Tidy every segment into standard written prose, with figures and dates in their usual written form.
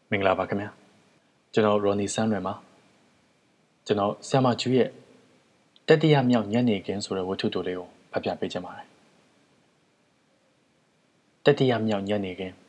မင်္ဂလာပါခင်ဗျာကျွန်တော်ရော်နီဆန်းလွင်ပါကျွန်တော်ဆ iam မကျူးရဲ့တတိယမြောက်ညနေခင်းဆိုတဲ့ဝတ္ထုတိုလေးကိုဖတ်ပြပေးချင်ပါတယ်တတိယမြောက်ညနေခင်း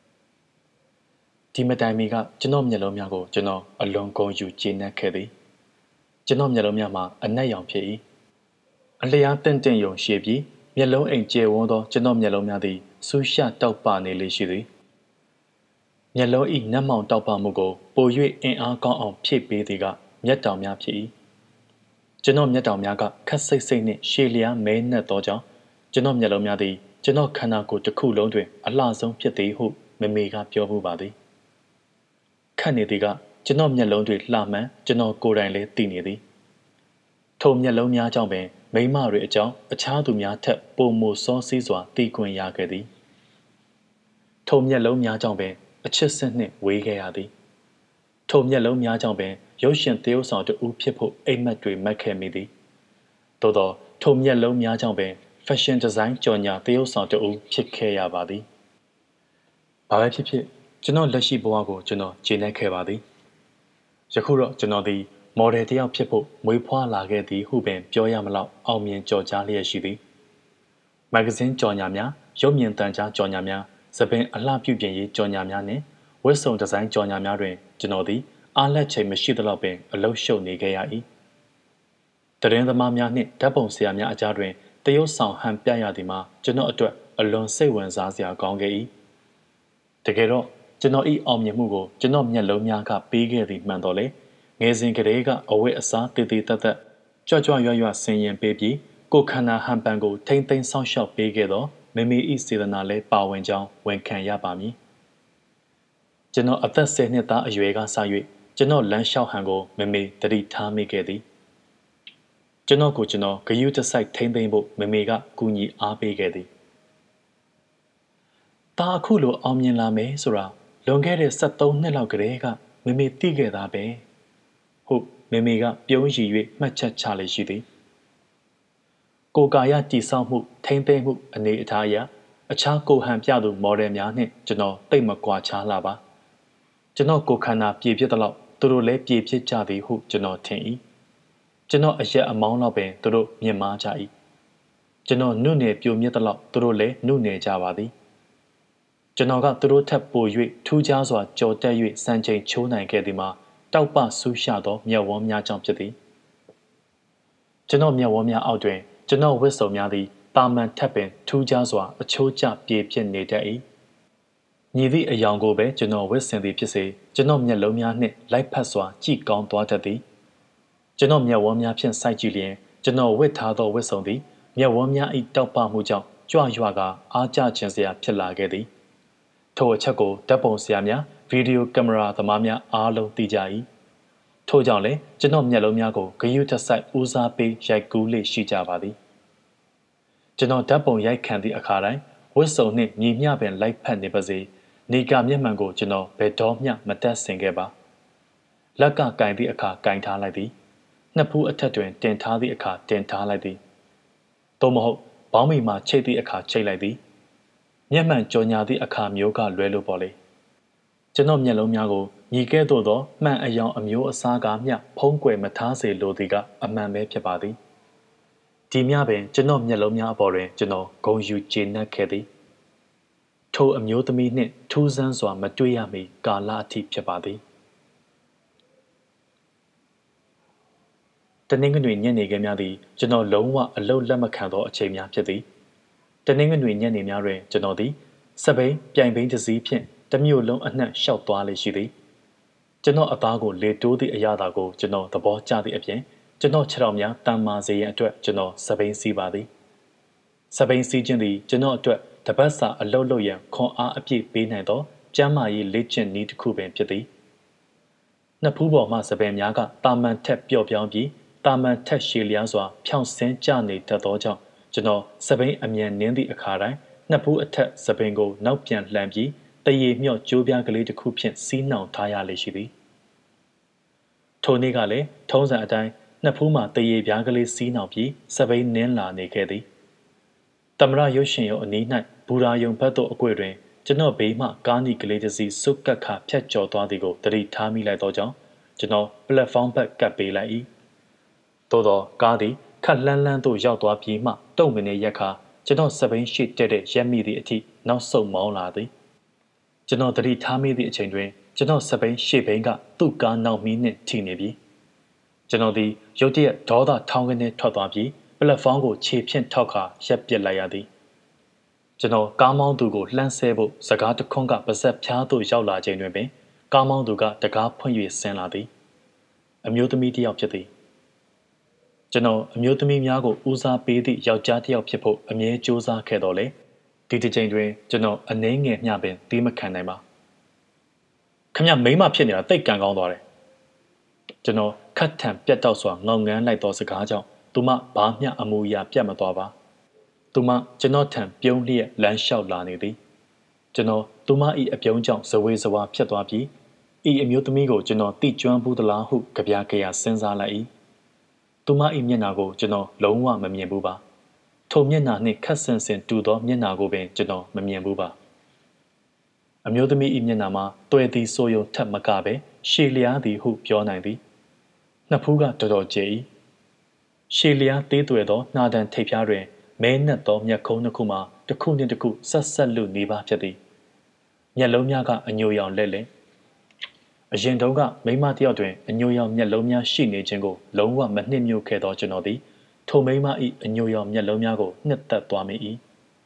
ဒီမတိုင်မီကကျွန်တော်မျက်လုံးများကိုကျွန်တော်အလွန်ကုန်ယူကျေနပ်ခဲ့သည်ကျွန်တော်မျက်လုံးများမှာအနက်ရောင်ဖြစ်၏အလျားတင့်တင့်ယုံရှည်ပြီးမျက်လုံးအိမ်ကျယ်ဝန်းသောကျွန်တော်မျက်လုံးများသည်ဆူရှတောက်ပနေလေရှိသည်မျက်လုံးဤနက်မောင်တောက်ပမှုကိုပို၍အင်အားကောင်းအောင်ဖြည့်ပေးသည်ကမျက်တောင်များဖြစ်၏ကျွန်တော်မျက်တောင်များကခက်စိတ်စိတ်နှင့်ရှည်လျားမဲနှက်သောကြောင့်ကျွန်တော်မျက်လုံးများသည်ကျွန်တော်ခန္ဓာကိုယ်တစ်ခုလုံးတွင်အလှဆုံးဖြစ်သည်ဟုမမေကပြောမှုပါသည်ခက်နေသည်ကကျွန်တော်မျက်လုံးတွေလှမှန်ကျွန်တော်ကိုယ်တိုင်လည်းသိနေသည်ထိုမျက်လုံးများကြောင့်ပင်မိမတွေအကြောင်းအခြားသူများထက်ပိုမိုစောစီးစွာသိခွင့်ရခဲ့သည်ထိုမျက်လုံးများကြောင့်ပင်အချစ်စစ်နှင့်ဝေးခဲ့ရသည်ထိုမျက်လုံးများကြောင့်ပင်ရုပ်ရှင်သရုပ်ဆောင်တူဖြစ်ဖို့အိမ်မက်တွေမက်ခဲ့မိသည်သို့သောထိုမျက်လုံးများကြောင့်ပင် fashion design ကြော်ညာသရုပ်ဆောင်တူဖြစ်ခဲ့ရပါသည်ဘာပဲဖြစ်ဖြစ်ကျွန်တော်လက်ရှိဘဝကိုကျွန်တော်ကျေနပ်ခဲ့ပါသည်ယခုတော့ကျွန်တော်သည်မော်ဒယ်တစ်ယောက်ဖြစ်ဖို့မွေးဖွားလာခဲ့သည်ဟုပင်ပြောရမလောက်အောင်မြင်ကြော်ကြားလျက်ရှိသည်မဂ္ဂဇင်းကြော်ညာများရုပ်မြင်သံကြားကြော်ညာများသပင်အလှပြုပြင်ရေးကြော်ညာများနှင့်ဝတ်စုံဒီဇိုင်းကြော်ညာများတွင်ကျွန်တော်သည်အားလက်ချိန်မရှိသလောက်ပင်အလုရှုပ်နေခဲ့ရ၏တရင်သမားများနှင့်ဓာတ်ပုံဆရာများအကြားတွင်တရုတ်ဆောင်ဟန်ပြရသည်မှာကျွန်တော်အတွက်အလွန်စိတ်ဝင်စားစရာကောင်းခဲ့၏တကယ်တော့ကျွန်တော်၏အောင်မြင်မှုကိုကျွန်တော်မျက်လုံးများကပေးခဲ့သည်မှန်တော်လေငယ်စဉ်ကတည်းကအဝတ်အစားတည်တည်တတ်ကြွကြွရွရွဆင်ရင်ပေးပြီးကိုခန္ဓာဟန်ပန်ကိုထိမ့်သိမ်းဆောက်ရှောက်ပေးခဲ့သောမမေဤစေတနာလဲပါဝင်ကြောင်းဝန်ခံရပါမည်ကျွန်တော်အသက်10နှစ်သားအရွယ်ကစ၍ကျွန်တော်လမ်းလျှောက်ဟန်ကိုမမေတတိထားမိခဲ့သည်ကျွန်တော်ဂယုတစိုက်ထိမ့်သိမ်းဖို့မမေကကူညီအားပေးခဲ့သည်ဒါအခုလိုအောင်မြင်လာမယ်ဆိုတာလွန်ခဲ့တဲ့73နှစ်လောက်ကတည်းကမမေသိခဲ့တာပဲဟုတ်မမေကပြုံးရည်၍မှတ်ချက်ချလေရှိသည်ကိုကာယတည်ဆောက်မှုထိမ့်သိမ်းမှုအနေအထားအရအခြားကိုဟန်ပြသူမော်ဒယ်များနှင့်ကျွန်တော်တိတ်မကွာခြားလာပါကျွန်တော်ကိုခန္ဓာပြေဖြစ်သလောက်သူတို့လည်းပြေဖြစ်ကြသည်ဟုကျွန်တော်ထင်၏ကျွန်တော်အရက်အမောင်းလောက်ပင်သူတို့မြင်မာကြ၏ကျွန်တော်နုနယ်ပြိုမြစ်သလောက်သူတို့လည်းနုနယ်ကြပါသည်ကျွန်တော်ကသူတို့ထပ်ပို၍ထူးခြားစွာကြော်တက်၍စံချိန်ချိုးနိုင်ခဲ့သည်မှာတောက်ပဆူးရှသောမျက်ဝန်းများကြောင့်ဖြစ်သည်ကျွန်တော်မျက်ဝန်းများအောက်တွင်ကျွန်တော်ဝတ်စုံများသည်တာမန်ထပ်ပင်ထူးခြားစွာအချိုးကျပြေဖြစ်နေတတ်၏ညီသည့်အယောင်ကိုပဲကျွန်တော်ဝတ်ဆင်သည်ဖြစ်စေကျွန်တော်မျက်လုံးများနှင့်လိုက်ဖက်စွာကြည့်ကောင်းသွားတတ်သည်ကျွန်တော်မျက်ဝန်းများဖြင့်စိုက်ကြည့်လျင်ကျွန်တော်ဝတ်ထားသောဝတ်စုံသည်မျက်ဝန်းများ၏တောက်ပမှုကြောင့်ကြွရွကအားကျခြင်းစရာဖြစ်လာခဲ့သည်ထိုအချက်ကိုဓာတ်ပုံဆရာများဗီဒီယိုကင်မရာသမားများအားလုံးသိကြ၏ထို့ကြောင့်လည်းကျွန်တော်မျက်လုံးများကိုဂယုတစိုက်ဦးစားပေးရိုက်ကူးလေရှိကြပါသည်ကျွန်တော်ဓာတ်ပုံရိုက်ခံသည့်အခါတိုင်းဝတ်စုံနှင့်ညီမျှပင်လိုက်ဖက်နေပါစေနေကာမျက်မှန်ကိုကျွန်တော်ဘယ်တော့မှမတက်ဆင်ခဲ့ပါလက်ကကင်သည့်အခါကင်ထားလိုက်သည်နှစ်ဖူးအထက်တွင်တင်ထားသည့်အခါတင်ထားလိုက်သည်သို့မဟုတ်ဘောင်းမီမှာချိတ်သည့်အခါချိတ်လိုက်သည်မျက်မှန်ကြော်ညာသည့်အခါမျိုးကလွဲလို့ပေါ့လေကျွန်တော်မျက်လုံးများကိုညီကဲ့သို့သောမှန်အယောင်အမျိုးအစားကားမျှဖုံးကွယ်မထားစေလိုသည်ကအမှန်ပဲဖြစ်ပါသည်ဒီမျှပင်ကျွန်တော်မျက်လုံးများအပေါ်တွင်ကျွန်တော်ဂုဏ်ယူကျေနပ်ခဲ့သည်ထိုအမျိုးသမီးနှင့်ထူးဆန်းစွာမတွေ့ရမီကာလအထိဖြစ်ပါသည်တနင်္ဂနွေညနေခင်းများသည်ကျွန်တော်လုံးဝအလုတ်လက်မခံသောအချိန်များဖြစ်သည်တနင်္ဂနွေညနေများတွင်ကျွန်တော်သည်စပိန်ပြိုင်ဘိန်းတစ်စီးဖြင့်တမျိုးလုံးအနှံ့ရှောက်သွားလေရှိသည်ကျွန်တော်အသားကိုလေတိုးသည့်အရာသာကိုကျွန်တော်သဘောကျသည့်အပြင်ကျွန်တော်ခြေထောက်များတန်မာစေရန်အတွက်ကျွန်တော်စပိန်စီးပါသည်စပိန်စီးခြင်းသည်ကျွန်တော်အတွက်တပတ်စာအလုပ်လုပ်ရန်ခွန်အားအပြည့်ပေးနိုင်သောကျမ်းမာရေးလေ့ကျင့်နည်းတစ်ခုပင်ဖြစ်သည်နှစ်ဖူးပေါ်မှစပယ်များကတာမန်ထက်ပျော့ပြောင်းပြီးတာမန်ထက်ရှည်လျားစွာဖြောင့်ဆင်းကျနေတတ်သောကြောင့်ကျွန်တော်စပိန်အမြန်နင်းသည့်အခါတိုင်းနှစ်ဖူးအထက်စပင်ကိုနောက်ပြန်လှန်ပြီးတရေမြော့ကျိုးပြားကလေးတစ်ခုဖြင့်စီးနှောင်ထားရလေရှိသည်ထိုနေ့ကလည်းထုံးစံအတိုင်းနှစ်ဖူးမှာတရေပြားကလေးစီးနှောင်ပြီးစပိန်နင်းလာနေခဲ့သည်သမရရုပ်ရှင်ရုံအနီး၌ဘူရာယုံဘက်သို့အကွေ့တွင်ကျွန်တော်ဘေးမှကားနီကလေးတစ်စီးစုကတ်ခါဖြတ်ကျော်သွားသည်ကိုတတိထားမိလိုက်သောကြောင့်ကျွန်တော်ပလက်ဖောင်းဘက်ကပ်ပေးလိုက်၏သို့သောကားသည်ခက်လှမ်းလှမ်းသို့ရောက်သွားပြီးမှတုံ့ကနေရက်ခါကျွန်တော်စပိန်ရှိတက်တဲ့ရက်မိသည့်အထိနောက်ဆုတ်မောင်းလာသည်ကျွန်တော်တတိထားမိသည့်အချိန်တွင်ကျွန်တော်စပိန်ရှေ့ဘိန်းကသူ့ကားနောက်မီးနှင့်ထိနေပြီကျွန်တော်သည်ရုတ်တရက်ဒေါသထောင်းကနေထွက်သွားပြီးပလက်ဖောင်းကိုခြေဖြင့်ထောက်ခါရက်ပစ်လိုက်ရသည်ကျွန်တော်ကားမောင်းသူကိုလှမ်းဆဲဖို့စကားတခွန်းကပါဇက်ဖျားသို့ရောက်လာချိန်တွင်ပင်ကားမောင်းသူကတကားဖွင့်၍ဆင်းလာသည်အမျိုးသမီးတစ်ယောက်ဖြစ်သည်ကျွန်တော်အမျိုးသမီးများကိုဦးစားပေးသည့်ယောက်ျားတစ်ယောက်ဖြစ်ဖို့အမြဲကြိုးစားခဲ့တော်လေဒီတစ်ချိန်တွင်ကျွန်တော်အနှဲငယ်မျှပင်သီးမခံနိုင်ပါခမမိမဖြစ်နေတာတိတ်ကန်ကောင်းသွားတယ်ကျွန်တော်ခတ်ထန်ပြတ်တောက်စွာငေါငန်းလိုက်သောစကားကြောင့်သူမဘာမျှအမူအရာပြတ်မသွားပါသူမကျွန်တော်ထံပြုံးလျက်လမ်းလျှောက်လာနေသည်ကျွန်တော်သူမ၏အပြုံးကြောင့်ဇဝေဇဝါဖြစ်သွားပြီးဤအမျိုးသမီးကိုကျွန်တော်တိကျွမ်းဘူးသလားဟုကြပြာကြရာစဉ်းစားလိုက်၏သူမ၏မျက်နှာကိုကျွန်တော်လုံးဝမမြင်ဘူးပါထိုမျက်နှာနှင့်ခက်ဆင်ဆင်တူသောမျက်နှာကိုပင်ကျွန်တော်မမြင်ဘူးပါအမျိုးသမီး၏မျက်နှာမှာတွေ့သည်ဆိုယုံထက်မကပဲရှည်လျားသည်ဟုပြောနိုင်သည်နှစ်ဖူးကတော်တော်ကျယ်၏ရှည်လျားသေးသွယ်သောနှာတန်ထိပ်ဖျားတွင်မဲနက်သောမျက်ခုံးနှစ်ခုမှာတစ်ခုနှင့်တစ်ခုဆက်ဆက်လူနေပါဖြစ်သည်မျက်လုံးများကအညိုရောင်လဲလဲအရင်တုန်းကမိမတစ်ယောက်တွင်အညိုရောင်မျက်လုံးများရှိနေခြင်းကိုလုံးဝမနှစ်မြို့ခဲ့သောကျွန်တော်သည်ထိုမိမ၏အညိုရောင်မျက်လုံးများကိုနှစ်သက်သွားမိ၏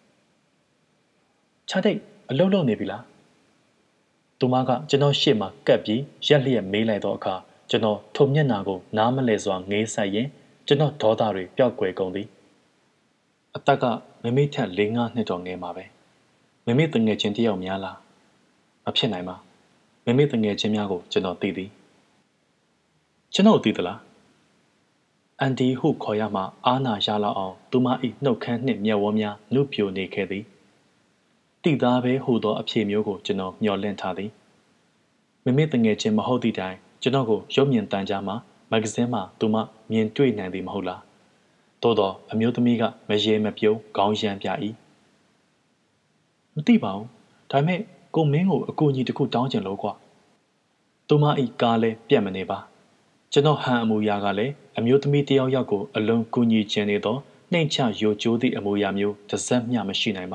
ချားတိတ်အလုံးလုံးနေပြီလားသူမကကျွန်တော်ရှေ့မှာကပ်ပြီးရက်လျက်မေးလိုက်သောအခါကျွန်တော်ထိုမျက်နှာကိုနားမလဲစွာငေးဆိုင်ရင်ကျွန်တော်ဒေါသတွေပျောက်ကွယ်ကုန်သည်အသက်ကမမေထက်၄-၅နှစ်တော်ငယ်မှာပဲမမေတငယ်ချင်းတယောက်များလားမဖြစ်နိုင်ပါမမေတငယ်ချင်းများကိုကျွန်တော်သိသည်ကျွန်တော်သိသလားအန်ဒီဟုခေါ်ရမှအာနာရလောက်အောင်သူမ၏နှုတ်ခမ်းနှင့်မျက်ဝန်းများနုပြိုနေခဲ့သည်တိသားပဲဟူသောအဖြေမျိုးကိုကျွန်တော်မျှော်လင့်ထားသည်မမေတငယ်ချင်းမဟုတ်သည့်တိုင်ကျွန်တော်ကိုရုပ်မြင်သံကြားမှာမဂ္ဂဇင်းမှာသူမမြင်တွေ့နိုင်သည်မဟုတ်လားသို့တော့အမျိုးသမီးကမရေမပြုံးခေါင်းရမ်းပြ၏မသိပါဘူးဒါပေမဲ့ကိုမင်းကိုအကူအညီတစ်ခုတောင်းချင်လို့ကွာသူမဤကားလဲပြတ်မနေပါကျွန်တော်ဟန်အမူအရာကလည်းအမျိုးသမီးတယောက်ယောက်ကိုအလွန်ကူညီခြင်းနေသောနှိမ့်ချယိုကျိုးသည့်အမူအရာမျိုးတစ်စက်မျှမရှိနိုင်ပါ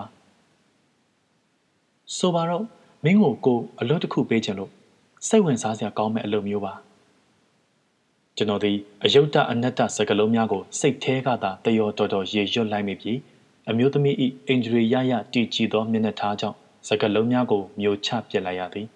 ဆိုပါတော့မင်းကိုအလုပ်တစ်ခုပေးချင်လို့စိတ်ဝင်စားစရာကောင်းမဲ့အလုပ်မျိုးပါကျွန်တော်သည်အယုဒ္ဓအနတ္တစကားလုံးများကိုစိတ်ထဲကသာတယောတော်တော်ရေရွတ်လိုက်မိပြီးအမျိုးသမီး၏အင်ဂျရီရရတည်ကြည်သောမျက်နှာထားကြောင့်စကားလုံးများကိုမျိုးချပစ်လိုက်ရသည်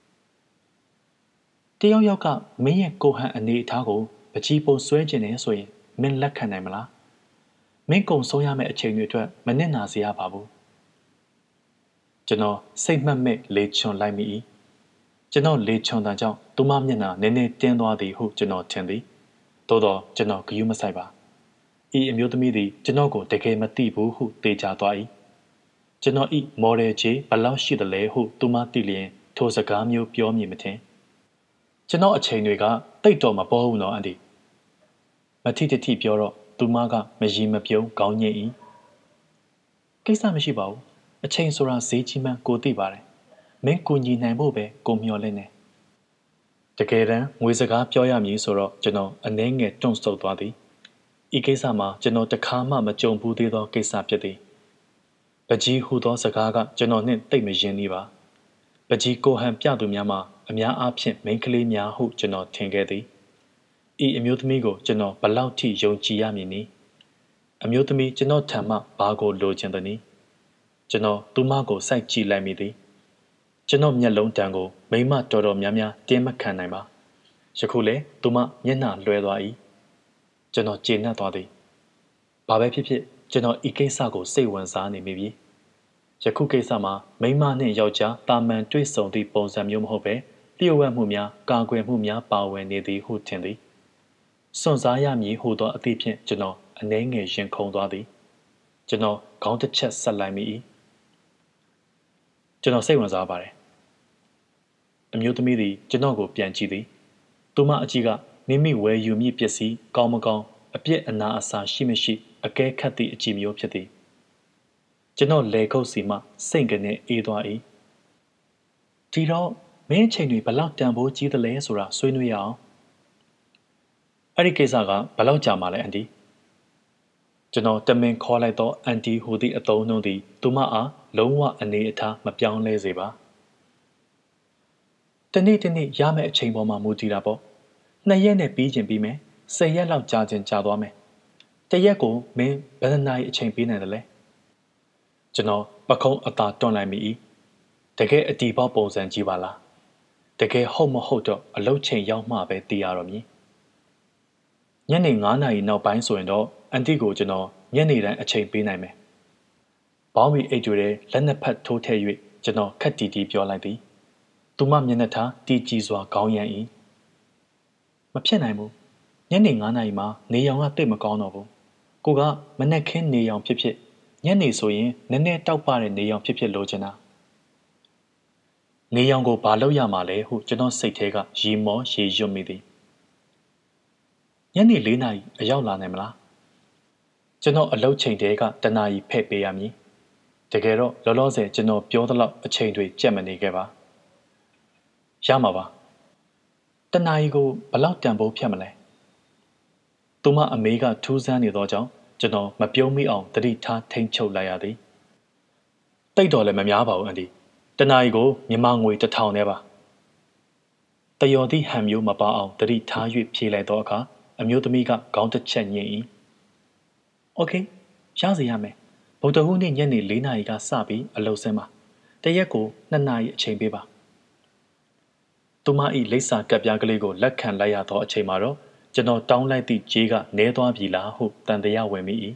တယောက်ယောက်ကမင်းရဲ့ကိုဟန်အနေအထားကိုပကြီးပုံဆွဲခြင်းနဲ့ဆိုရင်မင်းလက်ခံနိုင်မလားမင်းကုံဆုံးရမယ့်အချိန်တွေအတွက်မနစ်နာစေရပါဘူးကျွန်တော်စိတ်မှတ်မဲ့လေချွန်လိုက်မိ၏ကျွန်တော်လေချွန်တန်ကြောင့်သူမမျက်နှာနည်းနည်းတင်းသွားသည်ဟုကျွန်တော်ထင်သည်သို့တော့ကျွန်တော်ဂရုမစိုက်ပါဤအမျိုးသမီးသည်ကျွန်တော်ကိုတကယ်မသိဘူးဟုတေချာသွား၏ကျွန်တော်ဤမော်ဒယ်ချေဘလောက်ရှိသလဲဟုသူမသိလျင်ထိုစကားမျိုးပြောမည်မထင်ကျွန်တော်အချိန်တွေကတိတ်တော်မပေါ်ဘူးနော်အန်ဒီမထီတထီပြောတော့သူမကမရီမပြုံးခေါင်းညိတ်၏ကိစ္စမရှိပါဘူးအချိန်ဆိုတာဈေးကြီးမှန်းကိုသိပါတယ်မင်းကိုညီနိုင်ဖို့ပဲကိုမျှော်လင့်နေတကယ်တမ်းငွေစကားပြောရမည်ဆိုတော့ကျွန်တော်အနှဲငယ်တွန့်ဆုတ်သွားသည်ဤကိစ္စမှာကျွန်တော်တခါမှမကြုံဘူးသေးသောကိစ္စဖြစ်သည်ပကြီးဟူသောစကားကကျွန်တော်နှင့်တိတ်မရင်းနှီးပါပကြီးကိုဟန်ပြသူများမှာအများအားဖြင့်မိန်းကလေးများဟုကျွန်တော်ထင်ခဲ့သည်ဤအမျိုးသမီးကိုကျွန်တော်ဘလောက်ထိယုံကြည်ရမည်နည်းအမျိုးသမီးကျွန်တော်ထံမှဘာကိုလိုချင်သနည်းကျွန်တော်သူမကိုစိုက်ကြည့်လိုက်မိသည်ကျွန်တော်မျက်လုံးတန်ကိုမိမတော်တော်များများတင်းမခံနိုင်ပါယခုလေသူမမျက်နှာလွှဲသွား၏ကျွန်တော်ကျေနပ်သွားသည်ဘာပဲဖြစ်ဖြစ်ကျွန်တော်ဤကိစ္စကိုစိတ်ဝင်စားနေမိပြီယခုကိစ္စမှာမိမနှင့်ယောက်ျားတာမန်တွေ့ဆုံသည့်ပုံစံမျိုးမဟုတ်ပဲလျှို့ဝှက်မှုများကာကွယ်မှုများပါဝင်နေသည်ဟုထင်သည်စွန့်စားရမည်ဟုသောအသည့်ဖြင့်ကျွန်တော်အနှဲငယ်ရင်ခုန်သွားသည်ကျွန်တော်ခေါင်းတစ်ချက်ဆက်လိုက်မိ၏ကျွန်တော်စိတ်ဝင်စားပါတယ်အမျိုးသမီးသည်ကျွန်တော်ကိုပြန်ကြည့်သည်သူမအကြီးကမိမိဝယ်ယူမိပစ္စည်းကောင်းမကောင်းအပြစ်အနာအဆာရှိမရှိအကဲခတ်သည့်အကြည့်မျိုးဖြစ်သည်ကျွန်တော်လေခုပ်စီမှစိတ်ကနေအေးသွား၏ဒီတော့မင်းအချိန်တွေဘလောက်တန်ဖိုးကြီးသလဲဆိုတာဆွေးနွေးရအောင်အဲ့ဒီကိစ္စကဘလောက်ကြာမှလဲအန်တီကျွန်တော်တမင်ခေါ်လိုက်တော့အန်တီဟူသည့်အသုံးနှုန်းသည်သူမအားလုံးဝအနေအထားမပြောင်းလဲစေပါတနေ့ရမယ့်အချိန်ပေါ်မှာမူတည်တာပေါ့2 ရက်နဲ့ပြီးချင်းပြီးမယ်10 ရက်လောက်ကြာချင်းကြာသွားမယ်တရက်ကိုမင်းဘယ်နှနာရီအချိန်ပေးနိုင်တယ်လဲကျွန်တော်ပခုံးအသာတွန့်လိုက်မိ၏တကယ်အတီပေါက်ပုံစံကြီးပါလားတကယ်ဟုတ်မဟုတ်တော့အလုတ်ချိန်ရောက်မှပဲသိရတော့မည်ညနေ9 နာရီနောက်ပိုင်းဆိုရင်တော့အန်တီကိုကျွန်တော်ညနေတိုင်းအချိန်ပေးနိုင်မယ်ဘောင်းမီအိတ်တွေလက်နှစ်ဖက်ထိုးထည့်၍ကျွန်တော်ခက်တီတီပြောလိုက်သည်သူမမျက်နှာထားတီကြည်စွာခေါင်းရမ်း၏မဖြစ်နိုင်ဘူးညနေ9 နာရီမှာနေရောင်ကတိတ်မကောင်းတော့ဘူးကိုကမနက်ခင်းနေရောင်ဖြစ်ညနေဆိုရင်နည်းနည်းတောက်ပတဲ့နေရောင်ဖြစ်လိုချင်တာနေရောင်ကိုဘာလုပ်ရမှာလဲဟုကျွန်တော်စိတ်ထဲကရေမောရေရွတ်မိသည်ညနေ4 နာရီအရောက်လာနိုင်မလားကျွန်တော်အလုပ်ချိန်တဲကတနာရီဖဲ့ပေးရမည်တကယ်တော့လောလောဆယ်ကျွန်တော်ပြောသလောက်အချိန်တွေကြက်မနေခဲ့ပါရမှာပါတနာရီကိုဘလောက်တန်ဖိုးဖြတ်မလဲသူမအမေကထူးဆန်းနေသောကြောင့်ကျွန်တော်မပြုံးမိအောင်တတိထားထိန်ချုပ်လိုက်ရသည်တိတ်တော်လည်းမများပါဘူးအန်ဒီတနာရီကိုမြန်မာငွေ1000နဲ့ပါတယော်သည့်ဟန်မျိုးမပါအောင်တတိထား၍ဖြေလိုက်သောအခါအမျိုးသမီးကခေါင်းတစ်ချက်ညှိ၏โอเคရစေရမယ်ဗုဒ္ဓဟူးနေ့ညနေ4 နာရီကစပြီးအလုပ်ဆင်းပါတရက်ကို2 နာရီအချိန်ပေးပါသူမ၏လိပ်စာကပ်ပြားကလေးကိုလက်ခံလိုက်ရသောအချိန်မှာတော့ကျွန်တော်တောင်းလိုက်သည့်ကြေးကနည်းသွားပြီလားဟုတန်တရားဝင်မိ၏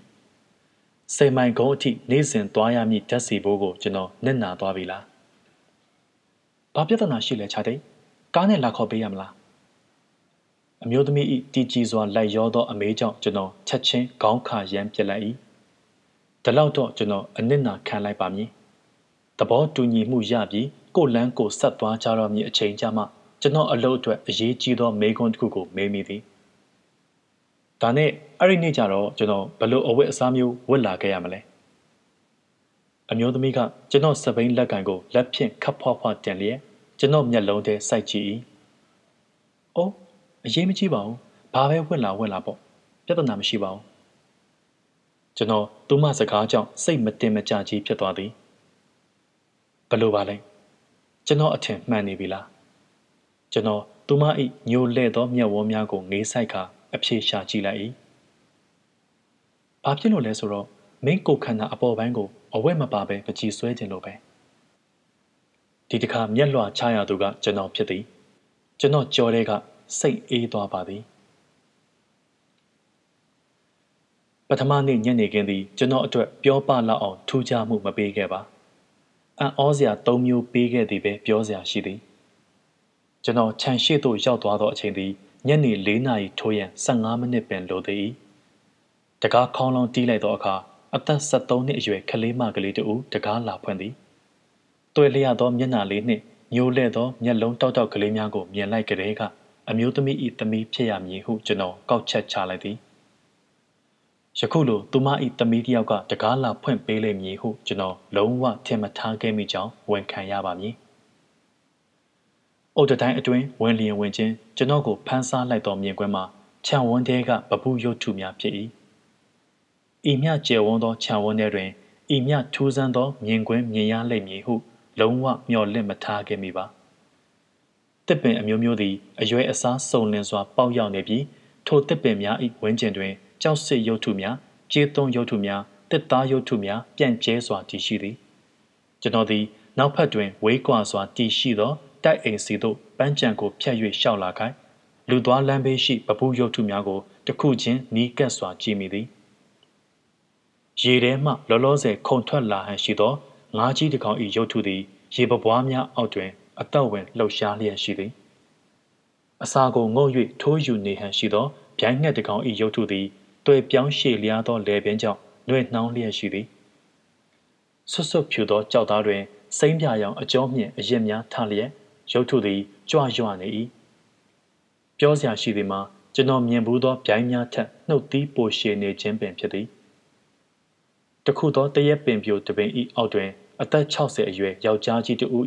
10 မိုင်ကုန်းအထိနေ့စဉ်သွားရမည့်ဓာတ်စီဘိုးကိုကျွန်တော်နစ်နာသွားပြီလားဘာပြဿနာရှိလဲခြာတိတ်ကားနဲ့လာခေါ်ပေးရမလားအမျိုးသမီး၏တီကြည်စွာလိုက်ရောသောအမေးကြောင့်ကျွန်တော်ချက်ချင်းခေါင်းခါရမ်းပြစ်လိုက်၏ဒါလောက်တော့ကျွန်တော်အနစ်နာခံလိုက်ပါမည်သဘောတူညီမှုရပြီးကိုလန်းကိုဆက်သွားကြတော့မည်အချိန်ကြမှကျွန်တော်အလုပ်အတွက်အရေးကြီးသောမေးခွန်းတစ်ခုကိုမေးမိသည်ဒါနဲ့အဲ့ဒီနေ့ကျတော့ကျွန်တော်ဘလို့အဝတ်အစားမျိုးဝတ်လာခဲ့ရမလဲအမျိုးသမီးကကျွန်တော်စပိန်လက်ကင်ကိုလက်ဖြင့်ခပ်ဖွားဖွားတင်လျက်ကျွန်တော်မျက်လုံးထဲစိုက်ကြည့်၏အိုးအရေးမကြီးပါဘူးဘာပဲဝတ်လာပေါ့ပြဿနာမရှိပါဘူးကျွန်တော်သူမစကားကြောင့်စိတ်မတင်မကြကြီးဖြစ်သွားသည်ဘလို့ပါလဲကျွန်တော်အထင်မှန်နေပြီလားကျွန်တော်သူမ၏ညိုလဲ့သောမျက်ဝန်းများကိုငေးဆိုင်ခါအဖြေရှာကြည့်လိုက်၏ဘာဖြစ်လို့လဲဆိုတော့မင်းကိုခန္ဓာအပေါ်ပိုင်းကိုအဝတ်မပါပဲပကြည်ဆွဲခြင်းလို့ပဲဒီတစ်ခါမျက်လွှာချရသူကကျွန်တော်ဖြစ်သည်ကျွန်တော်ကြော်တဲ့ကစိတ်အေးသွားပါသည်ပထမနေ့ညနေခင်းသည်ကျွန်တော်အတွက်ပြောပလောက်အောင်ထူးခြားမှုမပေးခဲ့ပါအံ့ဩစရာ3 မျိုးပေးခဲ့သည်ပဲပြောစရာရှိသည်ကျွန်တော်ခြံရှိသို့ရောက်သွားသောအချိန်သည်ညနေ4 နာရီထိုးရန်15 မိနစ်ပင်လိုသည်တကားခေါင်းလောင်းတီးလိုက်သောအခါအသက်73 နှစ်အရွယ်ကလေးမကလေးတူတကားလာဖွင့်သည်တွေ့လျက်သောမျက်နှာလေးနှင့်ညိုလဲ့သောမျက်လုံးတောက်တောက်ကလေးများကိုမြင်လိုက်ကြတဲ့အခါအမျိုးသမီး၏သမီးဖြစ်ရမည်ဟုကျွန်တော်ကောက်ချက်ချလိုက်သည်ယခုလိုသူမ၏သမီးတစ်ယောက်ကတကားလာဖွင့်ပေးလိမ့်မည်ဟုကျွန်တော်လုံးဝထင်မထားခဲ့မိကြောင်းဝန်ခံရပါမည်။အိုတတိုင်းအတွင်းဝင်လျင်ဝင်ချင်းကျွန်တော်ကိုဖမ်းဆားလိုက်သောမြင်ကွင်းမှာခြံဝန်းထဲကပပူရုပ်ထုများဖြစ်၏။ဤမြကျယ်ဝန်းသောခြံဝန်းထဲတွင်ဤမြထူးဆန်းသောမြင်ကွင်းမြင်ရလိမ့်မည်ဟုလုံးဝမျှော်လင့်မထားခဲ့မိပါ။တစ်ပင်အမျိုးမျိုးသည်အရွယ်အစားစုံလင်စွာပေါက်ရောက်နေပြီးထိုတစ်ပင်များ၏ဝန်းကျင်တွင်ကြောက်စစ်ရုပ်ထုများကျေးသွန်းရုပ်ထုများတစ်သားရုပ်ထုများပြန့်ကျဲစွာတည်ရှိသည်ကျွန်တော်သည်နောက်ဖက်တွင်ဝေးကွာစွာတည်ရှိသောတိုက်အိမ်စီသို့ပန်းကြံကိုဖြတ်၍ရှောက်လာခိုင်းလူသွားလမ်းဘေးရှိပပူးရုပ်ထုများကိုတစ်ခုချင်းနီးကပ်စွာကြည့်မိသည်ရေထဲမှလောလောဆယ်ခုန်ထွက်လာဟန်ရှိသောငါးကြီးတစ်ကောင်၏ရုပ်ထုသည်ရေပပွားများအောက်တွင်အသက်ဝင်လှုပ်ရှားလျက်ရှိသည်အစာကိုငုံ၍ထိုးယူနေဟန်ရှိသောဗျိုင်းငှက်တစ်ကောင်၏ရုပ်ထုသည်တွေ့ပြောင်းရှည်လျားသောလေပင်ကြောင့်လွယ်နှောင်းလျက်ရှိသည်ဆွတ်ဆွတ်ဖြူသောကြောက်သားတွင်စိမ့်ပြရောင်အကျောမြင့်အရင်များထလျက်ရုပ်ထုသည်ကြွနေ၏ပြောစရာရှိသည်မှာကျွန်တော်မြင်ဘူးသောဗျိုင်းများထက်နှုတ်သီးပိုရှည်နေခြင်းပင်ဖြစ်သည်တခုသောတရက်ပင်ပြိုတပင်၏အောက်တွင်အသက်60အရွယ်ယောက်ျားကြီးတစ်ဦး၏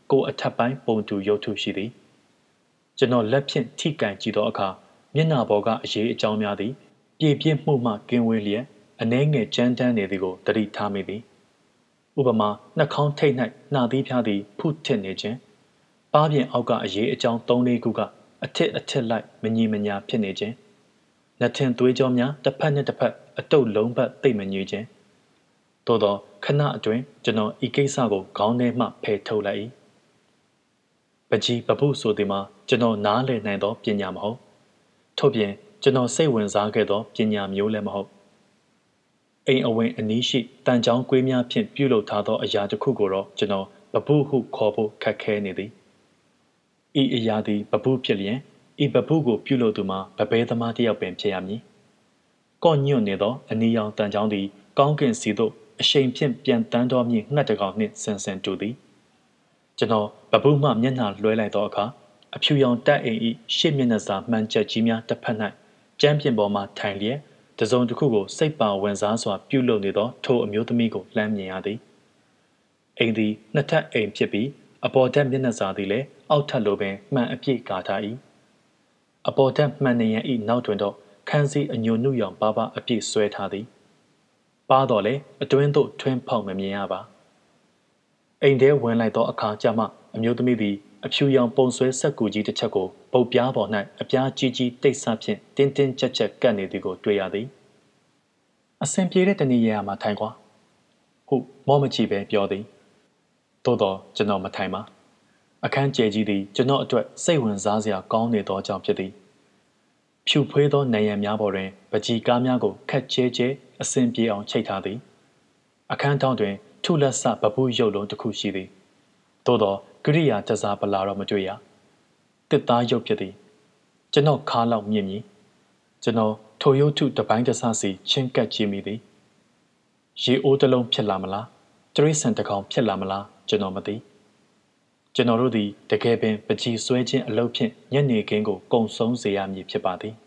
ကိုအထက်ပိုင်းပုံတူရုပ်ထုရှိသည်ကျွန်တော်လက်ဖြင့်ထိကန်ကြည့်သောအခါမျက်နှာပေါ်ကအရေးအကြောင်းများသည်ပြေပြည့်မှုမှကင်းဝေးလျက်အနှဲငယ်ကြမ်းတမ်းနေသည်ကိုသတိထားမိသည်ဥပမာနှာခေါင်းထိပ်၌နှာသီးဖျားသည်ဖုထစ်နေခြင်းပါးပြင်အောက်ကအရေးအကြောင်း၃-၄ခုကအထစ်လိုက်မညီမညာဖြစ်နေခြင်းလက်ထင်သွေးကြောများတစ်ဖက်နှင့်တစ်ဖက်အတုပ်လုံးပတ်သိမ့်မညွှခြင်းသို့သောခဏအတွင်းကျွန်တော်ဤကိစ္စကိုခေါင်းထဲမှဖယ်ထုတ်လိုက်၏ပကြီးပပုဆိုသည်မှာကျွန်တော်နားလည်နိုင်သောပညာမဟုတ်ထို့ပြင်ကျွန်တော်စိတ်ဝင်စားခဲ့သောပညာမျိုးလည်းမဟုတ်အိမ်အဝင်အနီးရှိတန်ချောင်းကွေးများဖြင့်ပြုလုပ်ထားသောအရာတစ်ခုကိုတော့ကျွန်တော်ပပုဟုခေါ်ဖို့ခက်ခဲနေသည်ဤအရာသည်ပပုဖြစ်လျင်ဤပပုကိုပြုလုပ်သူမှာဗပဲသမားတစ်ယောက်ပင်ဖြစ်ရမည်ကော့ညွန့်နေသောအနီရောင်တန်ချောင်းသည်ကောင်းကင်စီသို့အရှိန်ဖြင့်ပြန်တန်းတော်မည်ငှက်တကောင်နှင့်ဆင်တူသည်ကျွန်တော်ပပုမှမျက်နှာလွှဲလိုက်သောအခါအဖြူရောင်တက်အိမ်၏ရှေ့မျက်နှာစာမှန်ချက်ကြီးများတစ်ဖက်၌ကျမ်းပြင်ပေါ်မှထိုင်လျက်တစုံတစ်ခုကိုစိတ်ပါဝင်စားစွာပြုလုပ်နေသောထိုအမျိုးသမီးကိုလှမ်းမြင်ရသည်အိမ်သည်နှစ်ထပ်အိမ်ဖြစ်ပြီးအပေါ်ထက်မျက်နှာစာသည်လည်းအောက်ထပ်လိုပင်မှန်အပြည့်ကာထား၏အပေါ်ထက်မှန်နေရန်၏နောက်တွင်တော့ခန်းစည်းအညိုနှုရောင်ပါပါအပြည့်ဆွဲထားသည်ပါတော့လေအတွင်းသို့ထွင်းဖောက်မမြင်ရပါအိမ်ထဲဝင်လိုက်သောအခါကျမှအမျိုးသမီးသည်အဖြူရောင်ပုံဆွဲဆက်ကူကြီးတစ်ချက်ကိုပုတ်ပြားပေါ်၌အပြားကြီးကြီးတိတ်ဆဖြင့်တင်းတင်းကြပ်ကြပ်ကပ်နေသည်ကိုတွေ့ရသည်အဆင်ပြေတဲ့တနည်းရမှာထိုင်ကွာဟုမောမချီပဲပြောသည်သို့တော့ကျွန်တော်မထိုင်ပါအခန်းကျယ်ကြီးသည်ကျွန်တော်အတွက်စိတ်ဝင်စားစရာကောင်းနေသောကြောင့်ဖြစ်သည်ဖြူဖွေးသောနံရံများပေါ်တွင်ပကြီကားများကိုခက်ချဲချဲအဆင်ပြေအောင်ချိတ်ထားသည်အခန်းထောင်တွင်ထုလက်ဆပပုရုပ်လုံးတစ်ခုရှိသည်သို့တော့ကိရိယာတစားပလာတော့မတွေ့ရတစ်သားရုပ်ဖြစ်သည်ကျွန်တော်ခါလောက်မြင့်မြည်ကျွန်တော်ထိုရုပ်ထုတပိုင်းတစစီချင်းကပ်ကြည့်မိသည်ရေအိုးတစ်လုံးဖြစ်လာမလားတရိษံတစ်ကောင်ဖြစ်လာမလားကျွန်တော်မသိကျွန်တော်တို့သည်တကယ်ပင်ပကြီးဆွဲခြင်းအလုပ်ဖြင့်ညနေခင်းကိုကုံဆုံးစေရမည်ဖြစ်ပါသည်